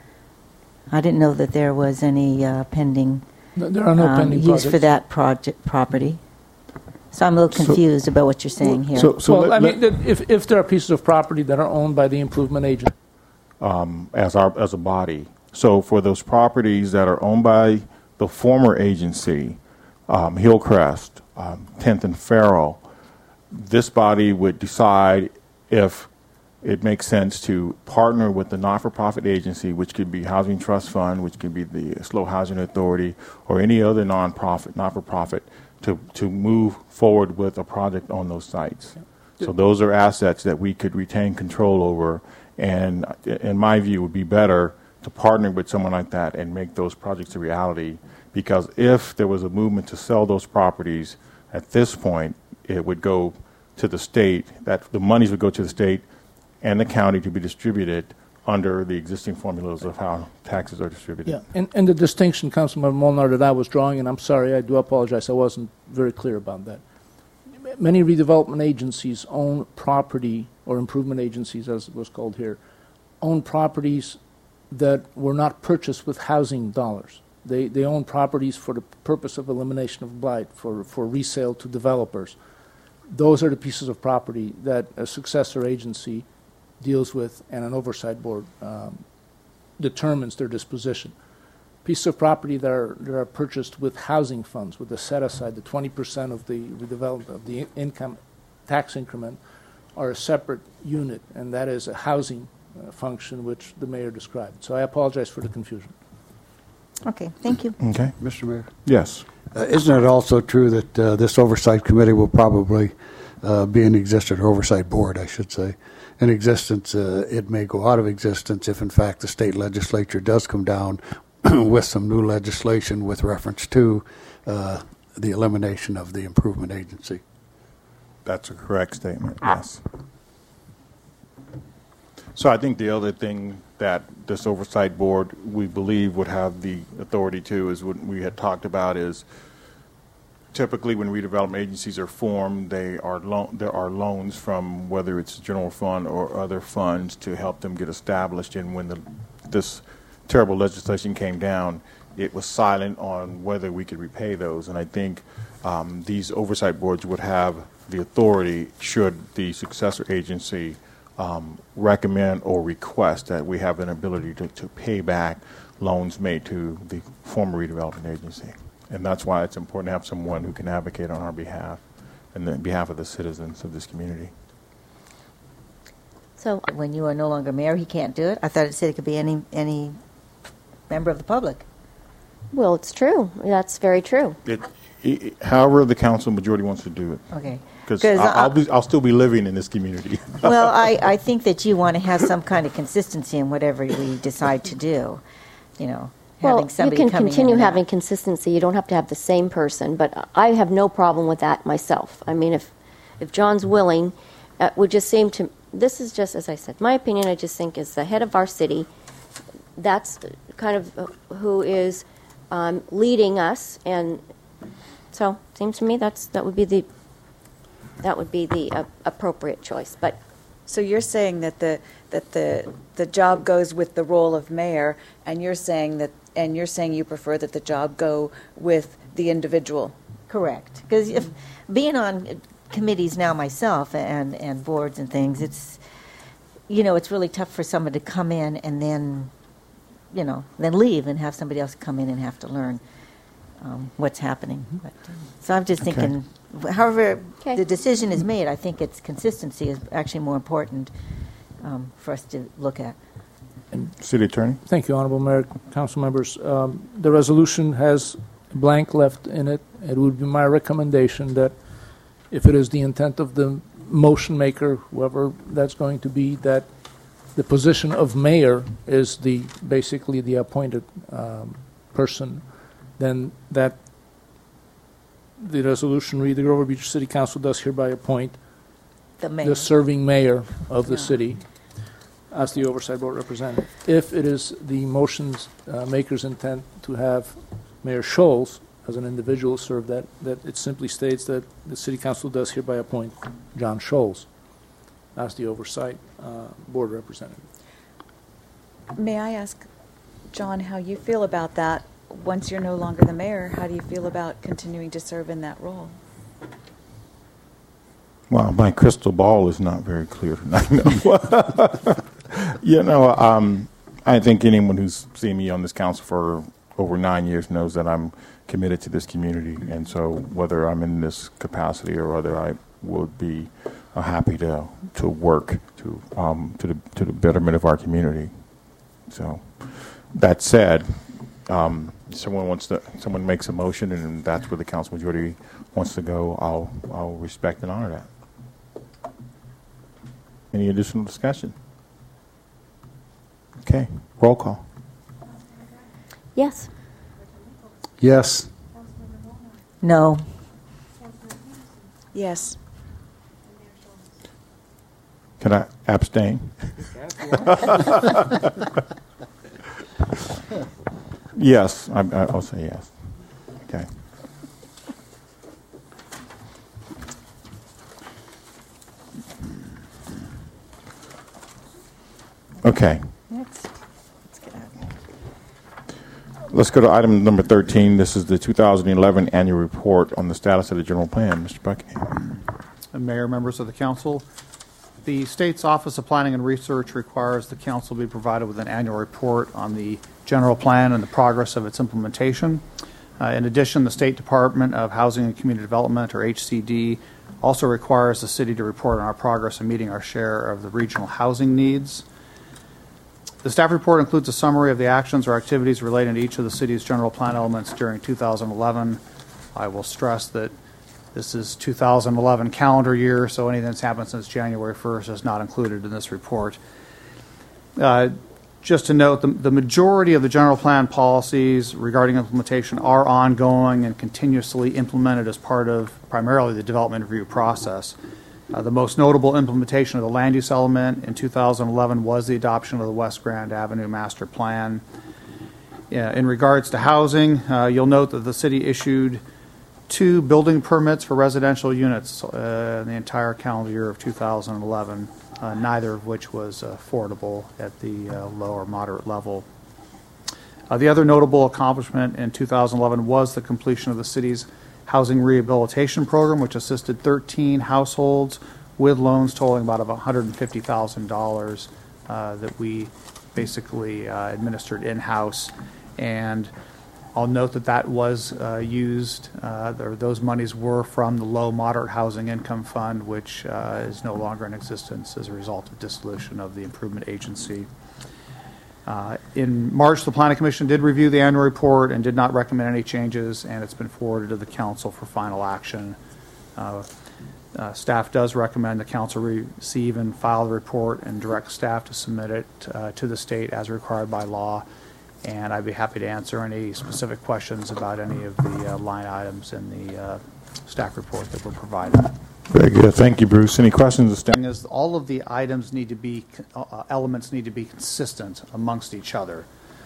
N: I didn't know that there was any pending
K: No, there are no pending
N: use
K: projects.
N: for that property. So I'm a little confused about what you're saying here.
K: Well, I mean, if there are pieces of property that are owned by the improvement agent,
A: as a body. So for those properties that are owned by the former agency, Hillcrest, 10th and Farrell, this body would decide if it makes sense to partner with the not-for-profit agency, which could be Housing Trust Fund, which could be the Slow Housing Authority, or any other not-for-profit, to move forward with a project on those sites. So those are assets that we could retain control over, and in my view, it would be better to partner with someone like that and make those projects a reality, because if there was a movement to sell those properties, at this point, it would go to the state, that the monies would go to the state and the county to be distributed under the existing formulas of how taxes are distributed.
K: yeah, and the distinction, Councilman Molnar, that I was drawing, and I'm sorry, I do apologize, I wasn't very clear about that. Many redevelopment agencies own property, or improvement agencies, as it was called here, own properties that were not purchased with housing dollars. They own properties for the purpose of elimination of blight, for resale to developers. Those are the pieces of property that a successor agency deals with, and an oversight board determines their disposition. Pieces of property that are purchased with housing funds, with the set aside, the 20% of the redevelopment of the income tax increment, are a separate unit, and that is a housing function which the mayor described. So I apologize for the confusion.
N: Okay, thank you.
A: Okay.
I: Mr. Mayor?
A: Yes.
I: Isn't it also true that this oversight committee will probably be in existence, or oversight board, I should say, in existence? It may go out of existence if, in fact, the state legislature does come down with some new legislation with reference to the elimination of the improvement agency.
A: That's a correct statement, yes. So I think the other thing that this oversight board, we believe, would have the authority to, is what we had talked about, is typically when redevelopment agencies are formed, there are loans from whether it's general fund or other funds to help them get established. And when this terrible legislation came down, it was silent on whether we could repay those. And I think these oversight boards would have the authority, should the successor agency recommend or request that we have an ability to pay back loans made to the former redevelopment agency. And that's why it's important to have someone who can advocate on our behalf and on behalf of the citizens of this community.
N: So when you are no longer mayor, he can't do it? I thought it said it could be any member of the public.
C: Well, it's true. That's very true.
A: However the council majority wants to do it.
N: Okay.
A: Because I'll still be living in this community.
N: Well, I think that you want to have some kind of consistency in whatever we decide to do. You know, having somebody
C: you can
N: coming
C: continue
N: in and
C: having
N: out.
C: consistency. You don't have to have the same person, but I have no problem with that myself. I mean, if John's willing, it would just seem to. This is just, as I said, my opinion. I just think as the head of our city, that's kind of who is leading us, and so it seems to me that would be the appropriate choice. But
B: So you're saying that the job goes with the role of mayor, and you're saying you prefer that the job go with the individual.
N: Correct. Because if being on committees now myself and boards and things, it's really tough for someone to come in and then leave and have somebody else come in and have to learn what's happening. But, so I'm just thinking, however the decision is made, I think its consistency is actually more important for us to look at.
A: City Attorney?
K: Thank you, Honorable Mayor, Council members. The resolution has a blank left in it. It would be my recommendation that if it is the intent of the motion maker, whoever that's going to be, that the position of mayor is basically the appointed person, then that the resolution read, the Grover Beach City Council does hereby appoint the serving mayor of the city as the oversight board representative. If it is the motion's maker's intent to have Mayor Scholes as an individual serve, that it simply states that the city council does hereby appoint John Scholes as the oversight board representative.
B: May I ask, John, how you feel about that? Once you're no longer the mayor, how do you feel about continuing to serve in that role?
A: Well, my crystal ball is not very clear tonight. No. I think anyone who's seen me on this council for over 9 years knows that I'm committed to this community, and so whether I'm in this capacity or whether I would be happy to work to the betterment of our community. So, that said, someone makes a motion, and that's where the council majority wants to go. I'll respect and honor that. Any additional discussion? Okay, roll call.
C: Yes.
I: Yes.
N: No.
B: Yes.
A: Can I abstain? Yes, I'll say yes. Okay. Okay.
N: Next. Let's get out of here.
A: Let's go to item number 13. This is the 2011 annual report on the status of the general plan. Mr. Buckingham.
L: Mayor, members of the council, the state's Office of Planning and Research requires the council be provided with an annual report on the general plan and the progress of its implementation. In addition, the State Department of Housing and Community Development, or HCD, also requires the city to report on our progress in meeting our share of the regional housing needs. The staff report includes a summary of the actions or activities relating to each of the city's general plan elements during 2011. I will stress that this is 2011 calendar year, so anything that's happened since January 1st is not included in this report. Just to note, the majority of the general plan policies regarding implementation are ongoing and continuously implemented as part of primarily the development review process. The most notable implementation of the land use element in 2011 was the adoption of the West Grand Avenue Master Plan. In regards to housing, you'll note that the city issued 2 building permits for residential units in the entire calendar year of 2011, neither of which was affordable at the low or moderate level. The other notable accomplishment in 2011 was the completion of the city's housing rehabilitation program, which assisted 13 households with loans totaling about $150,000 that we basically administered in-house. And I'll note that was used, those monies were from the Low Moderate Housing Income Fund, which is no longer in existence as a result of dissolution of the Improvement Agency. In March, the Planning Commission did review the annual report and did not recommend any changes, and it's been forwarded to the Council for final action. Staff does recommend the Council receive and file the report and direct staff to submit it to the state as required by law, and I'd be happy to answer any specific questions about any of the line items in the staff report that were provided.
A: Very good. Thank you, Bruce. Any questions?
L: Is all of the items need to be elements need to be consistent amongst each other.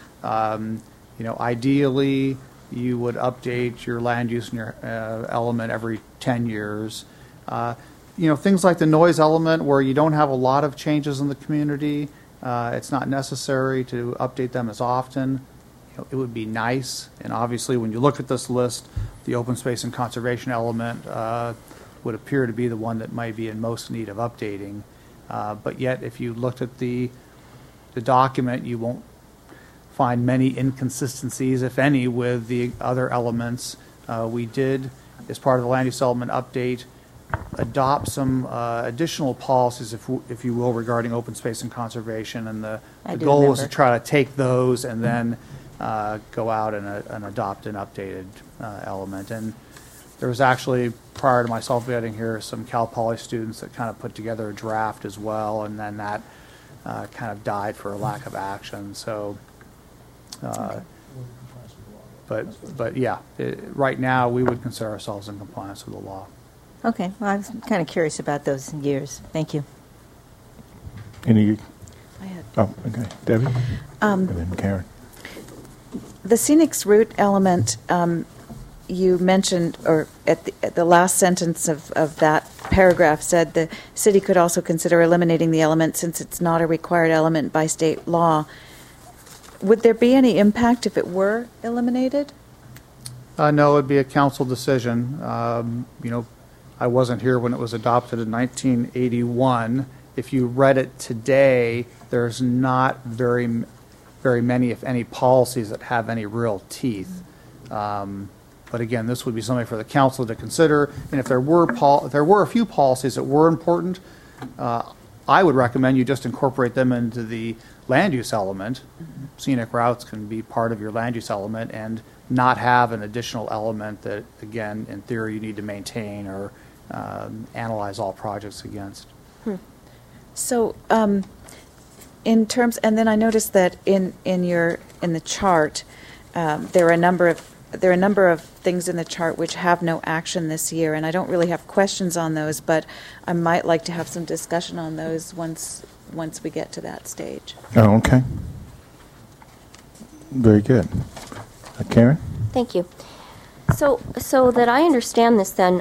L: Ideally, you would update your land use and your element every 10 years. Things like the noise element, where you don't have a lot of changes in the community, it's not necessary to update them as often. It would be nice, and obviously, when you look at this list, the open space and conservation element would appear to be the one that might be in most need of updating. But yet, if you looked at the document, you won't find many inconsistencies, if any, with the other elements. We did, as part of the land use element update, adopt some additional policies, if you will, regarding open space and conservation. And the goal was to try to take those and then go out and adopt an updated element. And there was actually, prior to myself getting here, some Cal Poly students that kind of put together a draft as well, and then that kind of died for a lack of action. So, but yeah, right now we would consider ourselves in compliance with the law.
N: Okay. Well, I was kind of curious about those years. Thank you.
A: Any?
B: I had.
A: Oh, okay. Debbie? And then Karen.
B: The scenic route element, you mentioned, or at the last sentence of that paragraph said the city could also consider eliminating the element since it's not a required element by state law. Would there be any impact if it were eliminated?
L: No, it would be a council decision. I wasn't here when it was adopted in 1981. If you read it today, there's not very many, if any, policies that have any real teeth. But again, this would be something for the council to consider. And if there were a few policies that were important, I would recommend you just incorporate them into the land use element. Scenic routes can be part of your land use element and not have an additional element that, again, in theory, you need to maintain or analyze all projects against.
B: So, in terms, and then I noticed that in the chart, there are a number of things in the chart which have no action this year, and I don't really have questions on those, but I might like to have some discussion on those once we get to that stage.
A: Oh, okay. Very good. Karen?
C: Thank you. So that I understand this, then,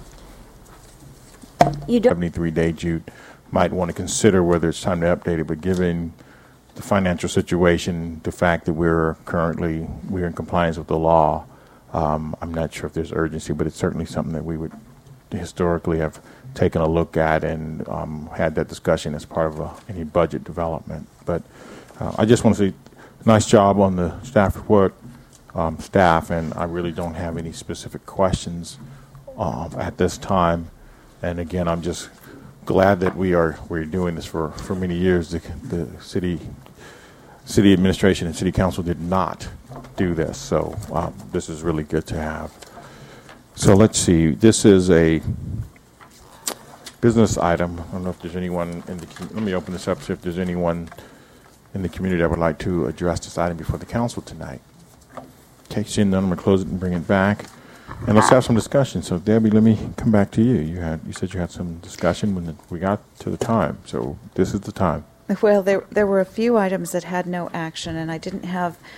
C: you don't
A: 73 days, you might want to consider whether it's time to update it, but given the financial situation, the fact that we're in compliance with the law, I'm not sure if there's urgency, but it's certainly something that we would historically have taken a look at and had that discussion as part of any budget development. But I just want to say nice job on the staff report, staff, and I really don't have any specific questions at this time. And again, I'm just glad that we're doing this for many years. The city administration and city council did not do this, so this is really good to have. So let's see. This is a business item. I don't know if there's anyone in the. Let me open this up. See if there's anyone in the community that would like to address this item before the council tonight. Okay, seeing none, I'm going to close it and bring it back. And let's have some discussion. So, Debbie, let me come back to you. You said you had some discussion when we got to the time. So this is the time.
B: Well, there were a few items that had no action, and I didn't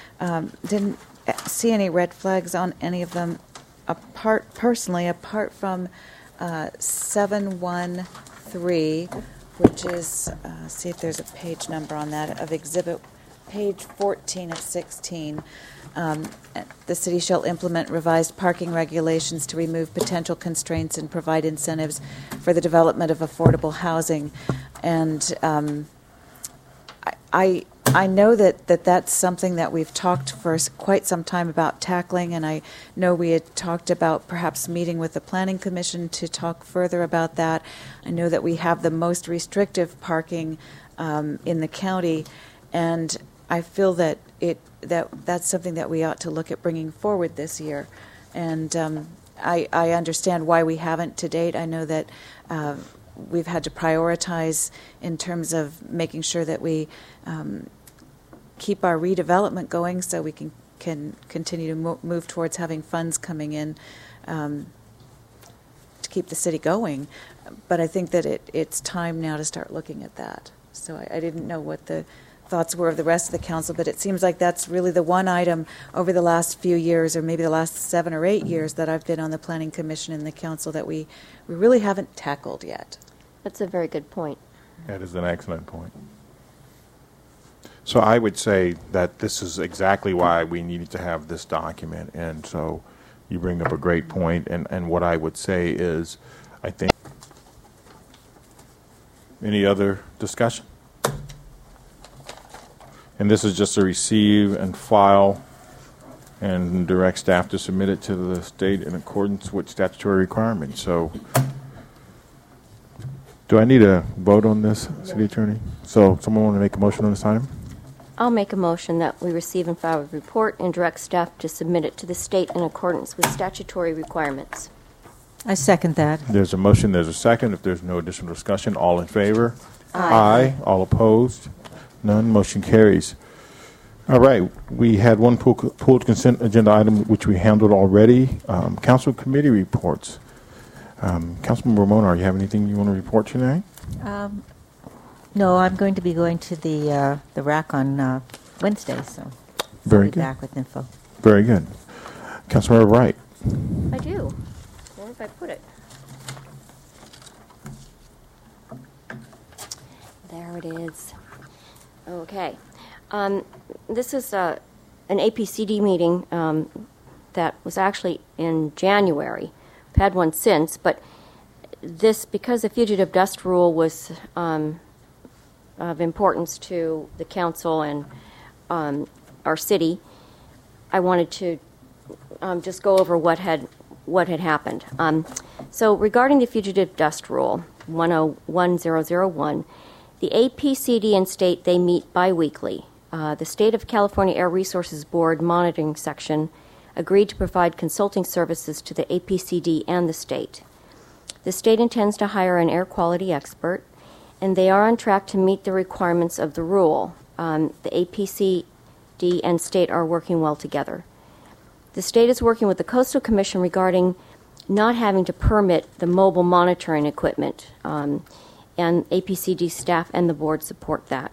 B: see any red flags on any of them. Apart from 713, which is see if there's a page number on that of exhibit page 14 of 16. The city shall implement revised parking regulations to remove potential constraints and provide incentives for the development of affordable housing. And I know that's something that we've talked for quite some time about tackling, and I know we had talked about perhaps meeting with the Planning Commission to talk further about that. I know that we have the most restrictive parking in the county, and I feel that that's something that we ought to look at bringing forward this year. And I understand why we haven't to date. I know that we've had to prioritize in terms of making sure that we keep our redevelopment going so we can continue to move towards having funds coming in to keep the city going. But I think that it's time now to start looking at that. So I didn't know what the thoughts were of the rest of the council, but it seems like that's really the one item over the last few years, or maybe the last 7 or 8 years that I've been on the Planning Commission and the council that we really haven't tackled yet.
C: That's a very good point.
A: That is an excellent point. So I would say that this is exactly why we needed to have this document, and so you bring up a great point, and what I would say is, I think, any other discussion? And this is just to receive and file and direct staff to submit it to the state in accordance with statutory requirements. So do I need a vote on this, City Attorney? So someone want to make a motion on this item?
C: I'll make a motion that we receive and file a report and direct staff to submit it to the state in accordance with statutory requirements.
N: I second that.
A: There's a motion, there's a second. If there's no additional discussion, all in favor?
C: Aye.
A: All opposed? None. Motion carries. All right. We had one pulled consent agenda item which we handled already. Council committee reports. Councilman Ramona, are you have anything you want to report tonight?
N: No, I'm going to be going to the RAC on Wednesday, so
A: Very
N: I'll be
A: good.
N: back with info.
A: Very good. Councilmember Wright.
C: I do. Where have I put it? There it is. Okay. This is an APCD meeting that was actually in January. I've had one since, but this, because the fugitive dust rule was of importance to the council and our city, I wanted to just go over what had happened. So regarding the fugitive dust rule, 101001, the APCD and state, they meet biweekly. The State of California Air Resources Board monitoring section agreed to provide consulting services to the APCD and the state. The state intends to hire an air quality expert, and they are on track to meet the requirements of the rule. The APCD and state are working well together. The state is working with the Coastal Commission regarding not having to permit the mobile monitoring equipment, and APCD staff and the board support that.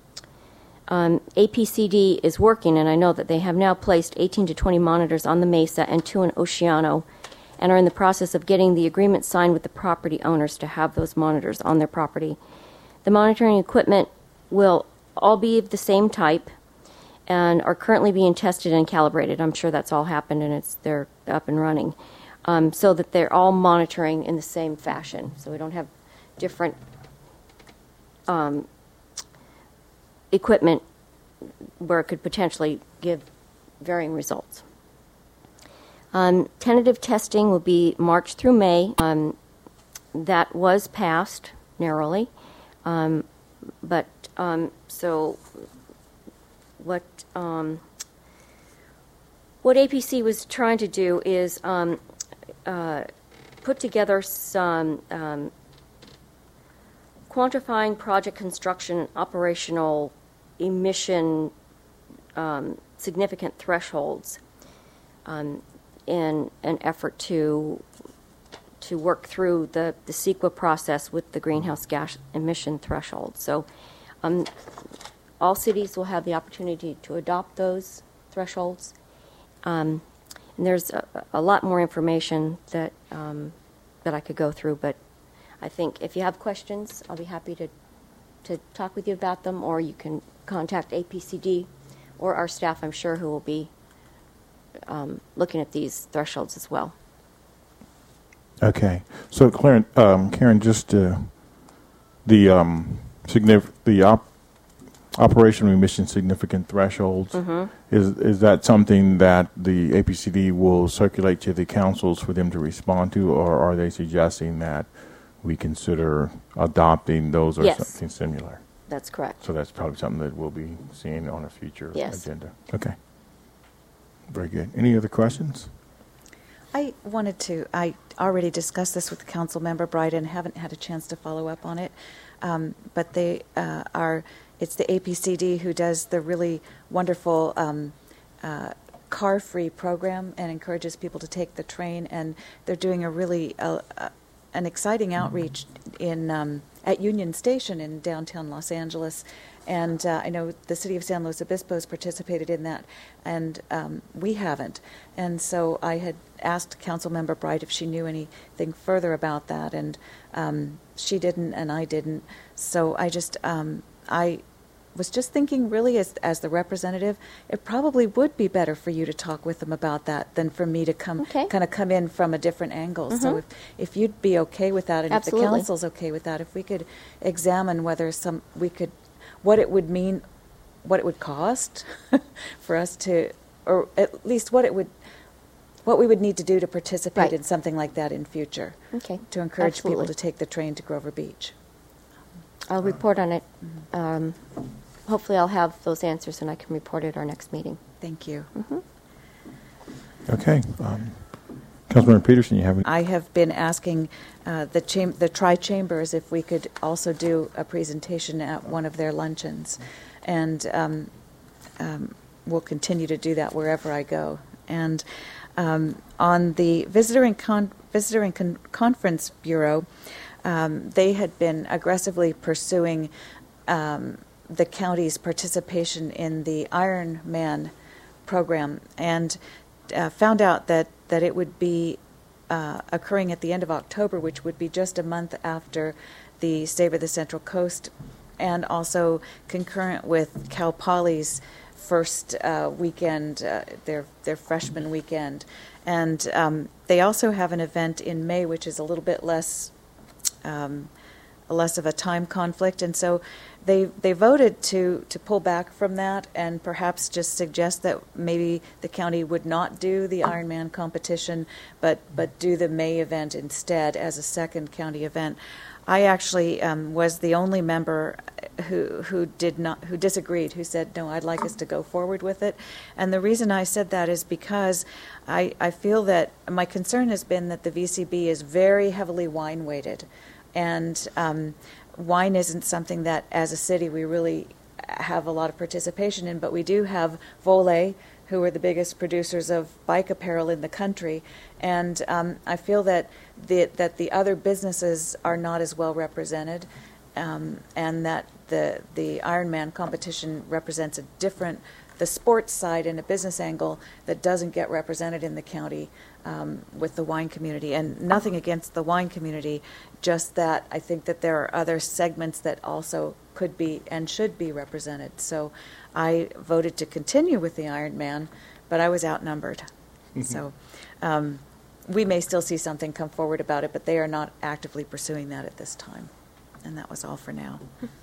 C: APCD is working, and I know that they have now placed 18 to 20 monitors on the Mesa and 2 in Oceano, and are in the process of getting the agreement signed with the property owners to have those monitors on their property. The monitoring equipment will all be of the same type and are currently being tested and calibrated. I'm sure that's all happened and they're up and running, so that they're all monitoring in the same fashion. So we don't have different equipment where it could potentially give varying results. Tentative testing will be March through May. That was passed narrowly, but so what APC was trying to do is put together some quantifying project construction and operational emission significant thresholds in an effort to work through the CEQA process with the greenhouse gas emission threshold. So all cities will have the opportunity to adopt those thresholds. And there's a lot more information that I could go through, but I think if you have questions, I'll be happy to talk with you about them, or you can contact APCD or our staff, I'm sure, who will be looking at these thresholds as well.
A: Okay. So, Karen, just the operational emission significant thresholds, is that something that the APCD will circulate to the councils for them to respond to, or are they suggesting that we consider adopting those or something similar?
C: That's correct.
A: So that's probably something that we'll be seeing on a future agenda. Okay. Very good. Any other questions?
B: I already discussed this with Council Member Bright and haven't had a chance to follow up on it. But it's the APCD who does the really wonderful car-free program and encourages people to take the train. And they're doing a really an exciting outreach at Union Station in downtown Los Angeles. And I know the city of San Luis Obispo has participated in that, and we haven't. And so I had asked Councilmember Bright if she knew anything further about that, and she didn't, and I didn't. So I was just thinking, really, as the representative, it probably would be better for you to talk with them about that than for me to come in from a different angle. Mm-hmm. So if you'd be okay with that, and
C: Absolutely.
B: if the council's okay with that, if we could examine whether what it would mean, what it would cost for us to, or at least what we would need to do to participate in something like that in future.
C: Okay.
B: To encourage
C: Absolutely.
B: people to take the train to Grover Beach.
C: I'll report on it. Hopefully I'll have those answers and I can report at our next meeting.
B: Thank you.
C: Mm-hmm.
A: Okay. Councilmember Peterson, you have any?
B: I have been asking the tri-chambers if we could also do a presentation at one of their luncheons. and will continue to do that wherever I go. And on the Visitor and Conference Bureau, they had been aggressively pursuing the county's participation in the Ironman program, and found out that it would be occurring at the end of October, which would be just a month after the Savor the Central Coast, and also concurrent with Cal Poly's first weekend, their freshman weekend. And they also have an event in May, which is a little bit less of a time conflict. And so they voted to pull back from that and perhaps just suggest that maybe the county would not do the Ironman competition, but do the May event instead as a second county event. I actually was the only member who disagreed, who said, no, I'd like us to go forward with it. And the reason I said that is because I feel that my concern has been that the VCB is very heavily wine weighted. And wine isn't something that, as a city, we really have a lot of participation in, but we do have Volley, who are the biggest producers of bike apparel in the country, and I feel that the other businesses are not as well represented, and that the Ironman competition represents the sports side and a business angle that doesn't get represented in the county with the wine community. And nothing against the wine community, just that I think that there are other segments that also could be and should be represented. So I voted to continue with the Ironman, but I was outnumbered. So we may still see something come forward about it, but they are not actively pursuing that at this time. And that was all for now.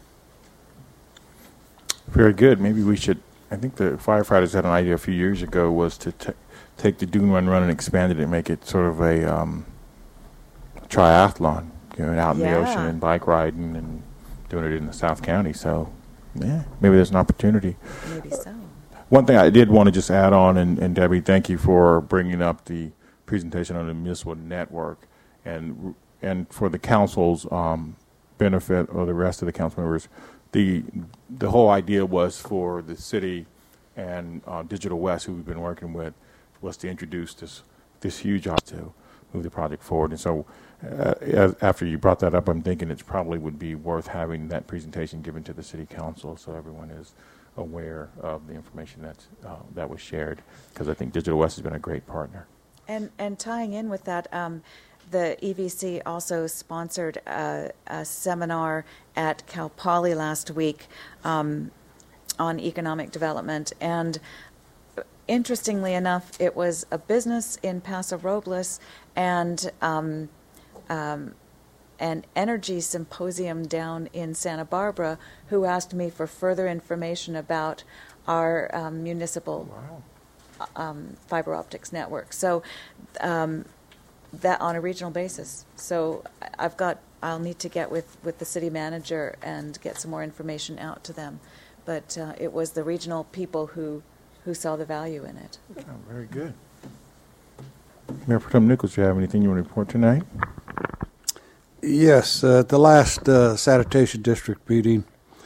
A: Very good. Maybe we should, I think the firefighters had an idea a few years ago, was to take the Dune Run and expand it and make it sort of a triathlon, out in the ocean and bike riding and doing it in the South County. So, yeah, maybe there's an opportunity.
B: Maybe so.
A: One thing I did want to just add on, and Debbie, thank you for bringing up the presentation on the municipal network, and for the council's benefit, or the rest of the council members, the whole idea was for the city and Digital West, who we've been working with, was to introduce this huge opportunity to move the project forward. And so after you brought that up, I'm thinking it probably would be worth having that presentation given to the city council so everyone is aware of the information that was shared, because I think Digital West has been a great partner.
B: And tying in with that, the EVC also sponsored a seminar at Cal Poly last week on economic development. And interestingly enough, it was a business in Paso Robles and an energy symposium down in Santa Barbara who asked me for further information about our municipal fiber optics network. So that on a regional basis. So I'll need to get with the city manager and get some more information out to them. But it was the regional people who saw the value in it.
A: Oh, very good. Mayor Pro Tem Nichols, do you have anything you want to report tonight?
I: Yes, at the last sanitation district meeting,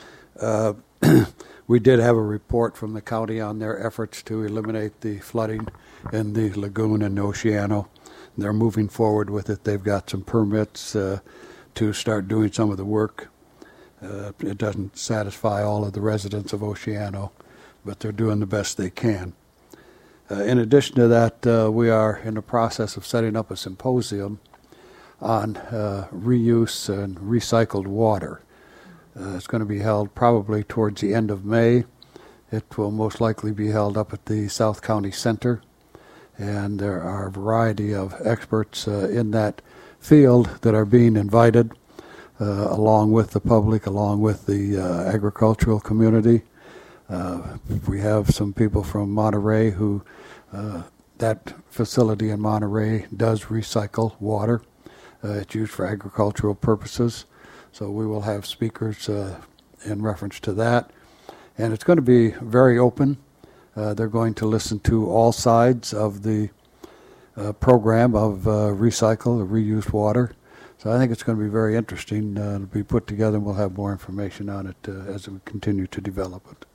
I: we did have a report from the county on their efforts to eliminate the flooding in the lagoon and Oceano. They're moving forward with it. They've got some permits to start doing some of the work. It doesn't satisfy all of the residents of Oceano, but they're doing the best they can. In addition to that, we are in the process of setting up a symposium on reuse and recycled water. It's going to be held probably towards the end of May. It will most likely be held up at the South County Center, and there are a variety of experts in that field that are being invited, along with the public, along with the agricultural community. We have some people from Monterey who, that facility in Monterey does recycle water. It's used for agricultural purposes. So we will have speakers in reference to that. And it's going to be very open. They're going to listen to all sides of the program of recycle or reused water. So I think it's going to be very interesting to be put together, and we'll have more information on it as we continue to develop it.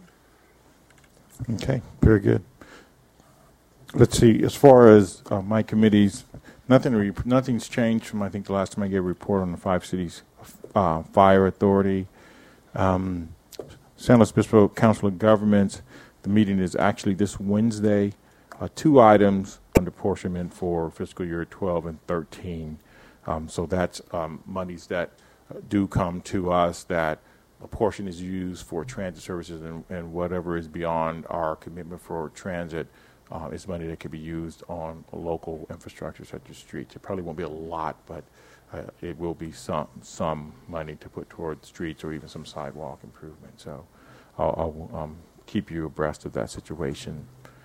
A: Okay, very good. Let's see, as far as my committees, nothing's changed from, I think, the last time I gave a report on the 5 cities fire authority. San Luis Obispo Council of Governments, the meeting is actually this Wednesday. 2 items under apportionment for fiscal year 12 and 13. So that's monies that do come to us, that a portion is used for transit services, and whatever is beyond our commitment for transit is money that could be used on local infrastructure such as streets. It probably won't be a lot, but it will be some money to put toward streets or even some sidewalk improvement. So I'll keep you abreast of that situation.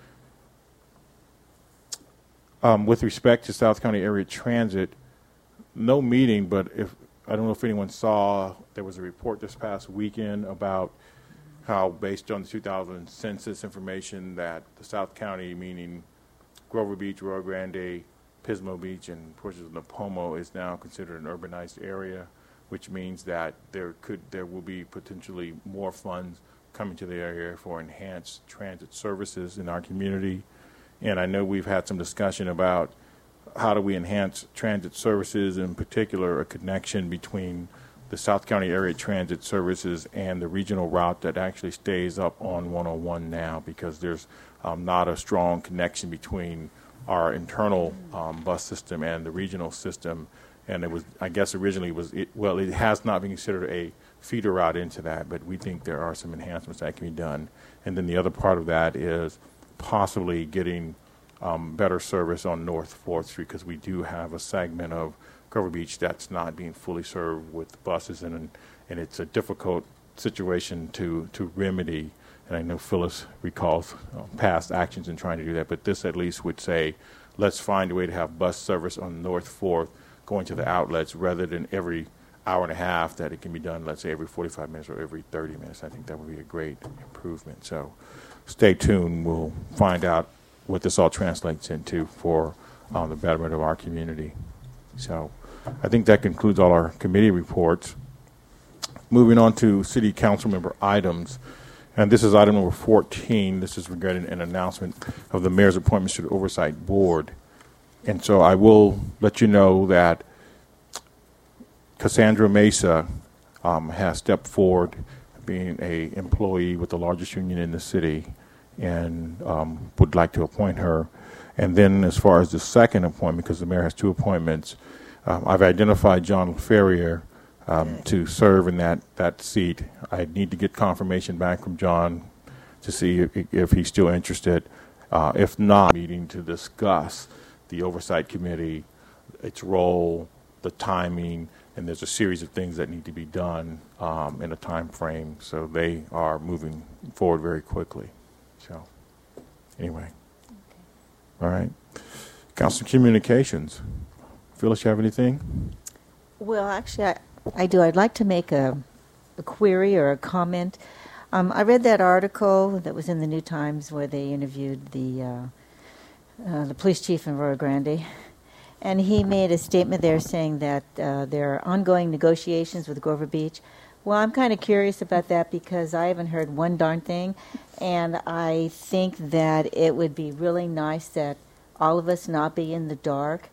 A: With respect to South County Area Transit, no meeting, but I don't know if anyone saw, there was a report this past weekend about how, based on the 2000 census information, that the South County, meaning Grover Beach, Rio Grande, Pismo Beach, and portions of Napomo, is now considered an urbanized area, which means that there will be potentially more funds coming to the area for enhanced transit services in our community. And I know we've had some discussion about how do we enhance transit services, in particular a connection between the South County Area Transit Services and the regional route that actually stays up on 101 now, because there's not a strong connection between our internal bus system and the regional system. And it was, I guess originally it has not been considered a feeder route into that, but we think there are some enhancements that can be done. And then the other part of that is possibly getting better service on North 4th Street, because we do have a segment of Grover Beach that's not being fully served with buses, and it's a difficult situation to remedy. And I know Phyllis recalls past actions in trying to do that, but this at least would say, let's find a way to have bus service on North 4th going to the outlets rather than every hour and a half, that it can be done, let's say, every 45 minutes or every 30 minutes. I think that would be a great improvement. So stay tuned. We'll find out what this all translates into for the betterment of our community. So I think that concludes all our committee reports. Moving on to city council member items. And this is item number 14. This is regarding an announcement of the mayor's appointments to the Oversight Board. And so I will let you know that Cassandra Mesa has stepped forward, being an employee with the largest union in the city, and would like to appoint her. And then as far as the second appointment, because the mayor has 2 appointments, I've identified John Ferrier to serve in that seat. I need to get confirmation back from John to see if he's still interested. If not, meeting to discuss the Oversight Committee, its role, the timing, and there's a series of things that need to be done in a time frame. So they are moving forward very quickly. So anyway, all right. Council Communications. Phyllis, you have anything?
N: Well, actually, I do. I'd like to make a query or a comment. I read that article that was in the New Times where they interviewed the police chief in Rio Grande, and he made a statement there saying that there are ongoing negotiations with Grover Beach. Well, I'm kind of curious about that because I haven't heard one darn thing, and I think that it would be really nice that all of us not be in the dark.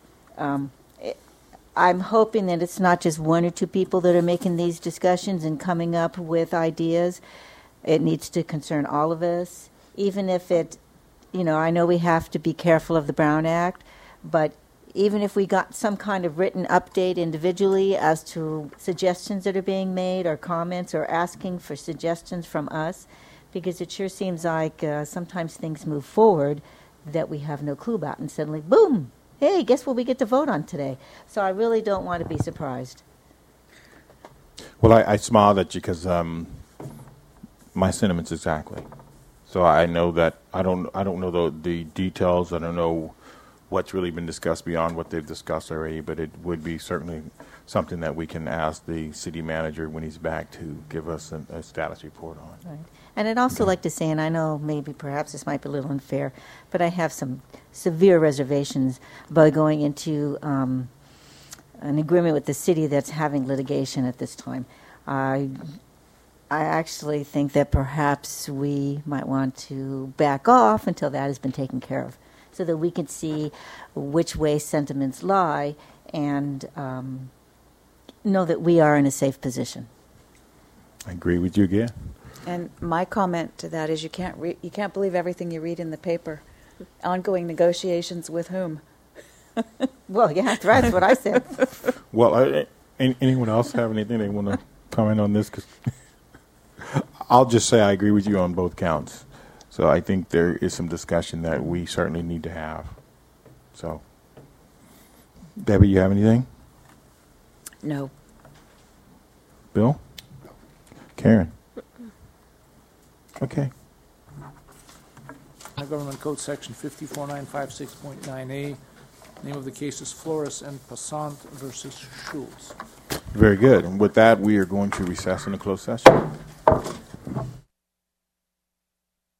N: I'm hoping that it's not just 1 or 2 people that are making these discussions and coming up with ideas. It needs to concern all of us, even if it, I know we have to be careful of the Brown Act, but even if we got some kind of written update individually as to suggestions that are being made or comments or asking for suggestions from us, because it sure seems like sometimes things move forward that we have no clue about, and suddenly, boom, hey, guess what we get to vote on today? So I really don't want to be surprised.
A: Well, I smiled at you because my sentiments exactly. So I know that I don't know the details. I don't know what's really been discussed beyond what they've discussed already, but it would be certainly something that we can ask the city manager when he's back to give us a status report on.
N: Right. And I'd also like to say, and I know maybe perhaps this might be a little unfair, but I have some severe reservations about going into an agreement with the city that's having litigation at this time. I actually think that perhaps we might want to back off until that has been taken care of, so that we can see which way sentiments lie and know that we are in a safe position.
A: I agree with you again.
B: And my comment to that is you can't believe everything you read in the paper. Ongoing negotiations with whom?
N: Well, yeah, that's what I said.
A: Well, anyone else have anything they want to comment on this? 'Cause I'll just say I agree with you on both counts. So I think there is some discussion that we certainly need to have. So, Debbie, you have anything?
B: No.
A: Bill? Karen? Okay.
K: Government Code Section 54956.9A. Name of the case is Flores and Passant versus Schultz.
A: Very good. And with that, we are going to recess in a closed session.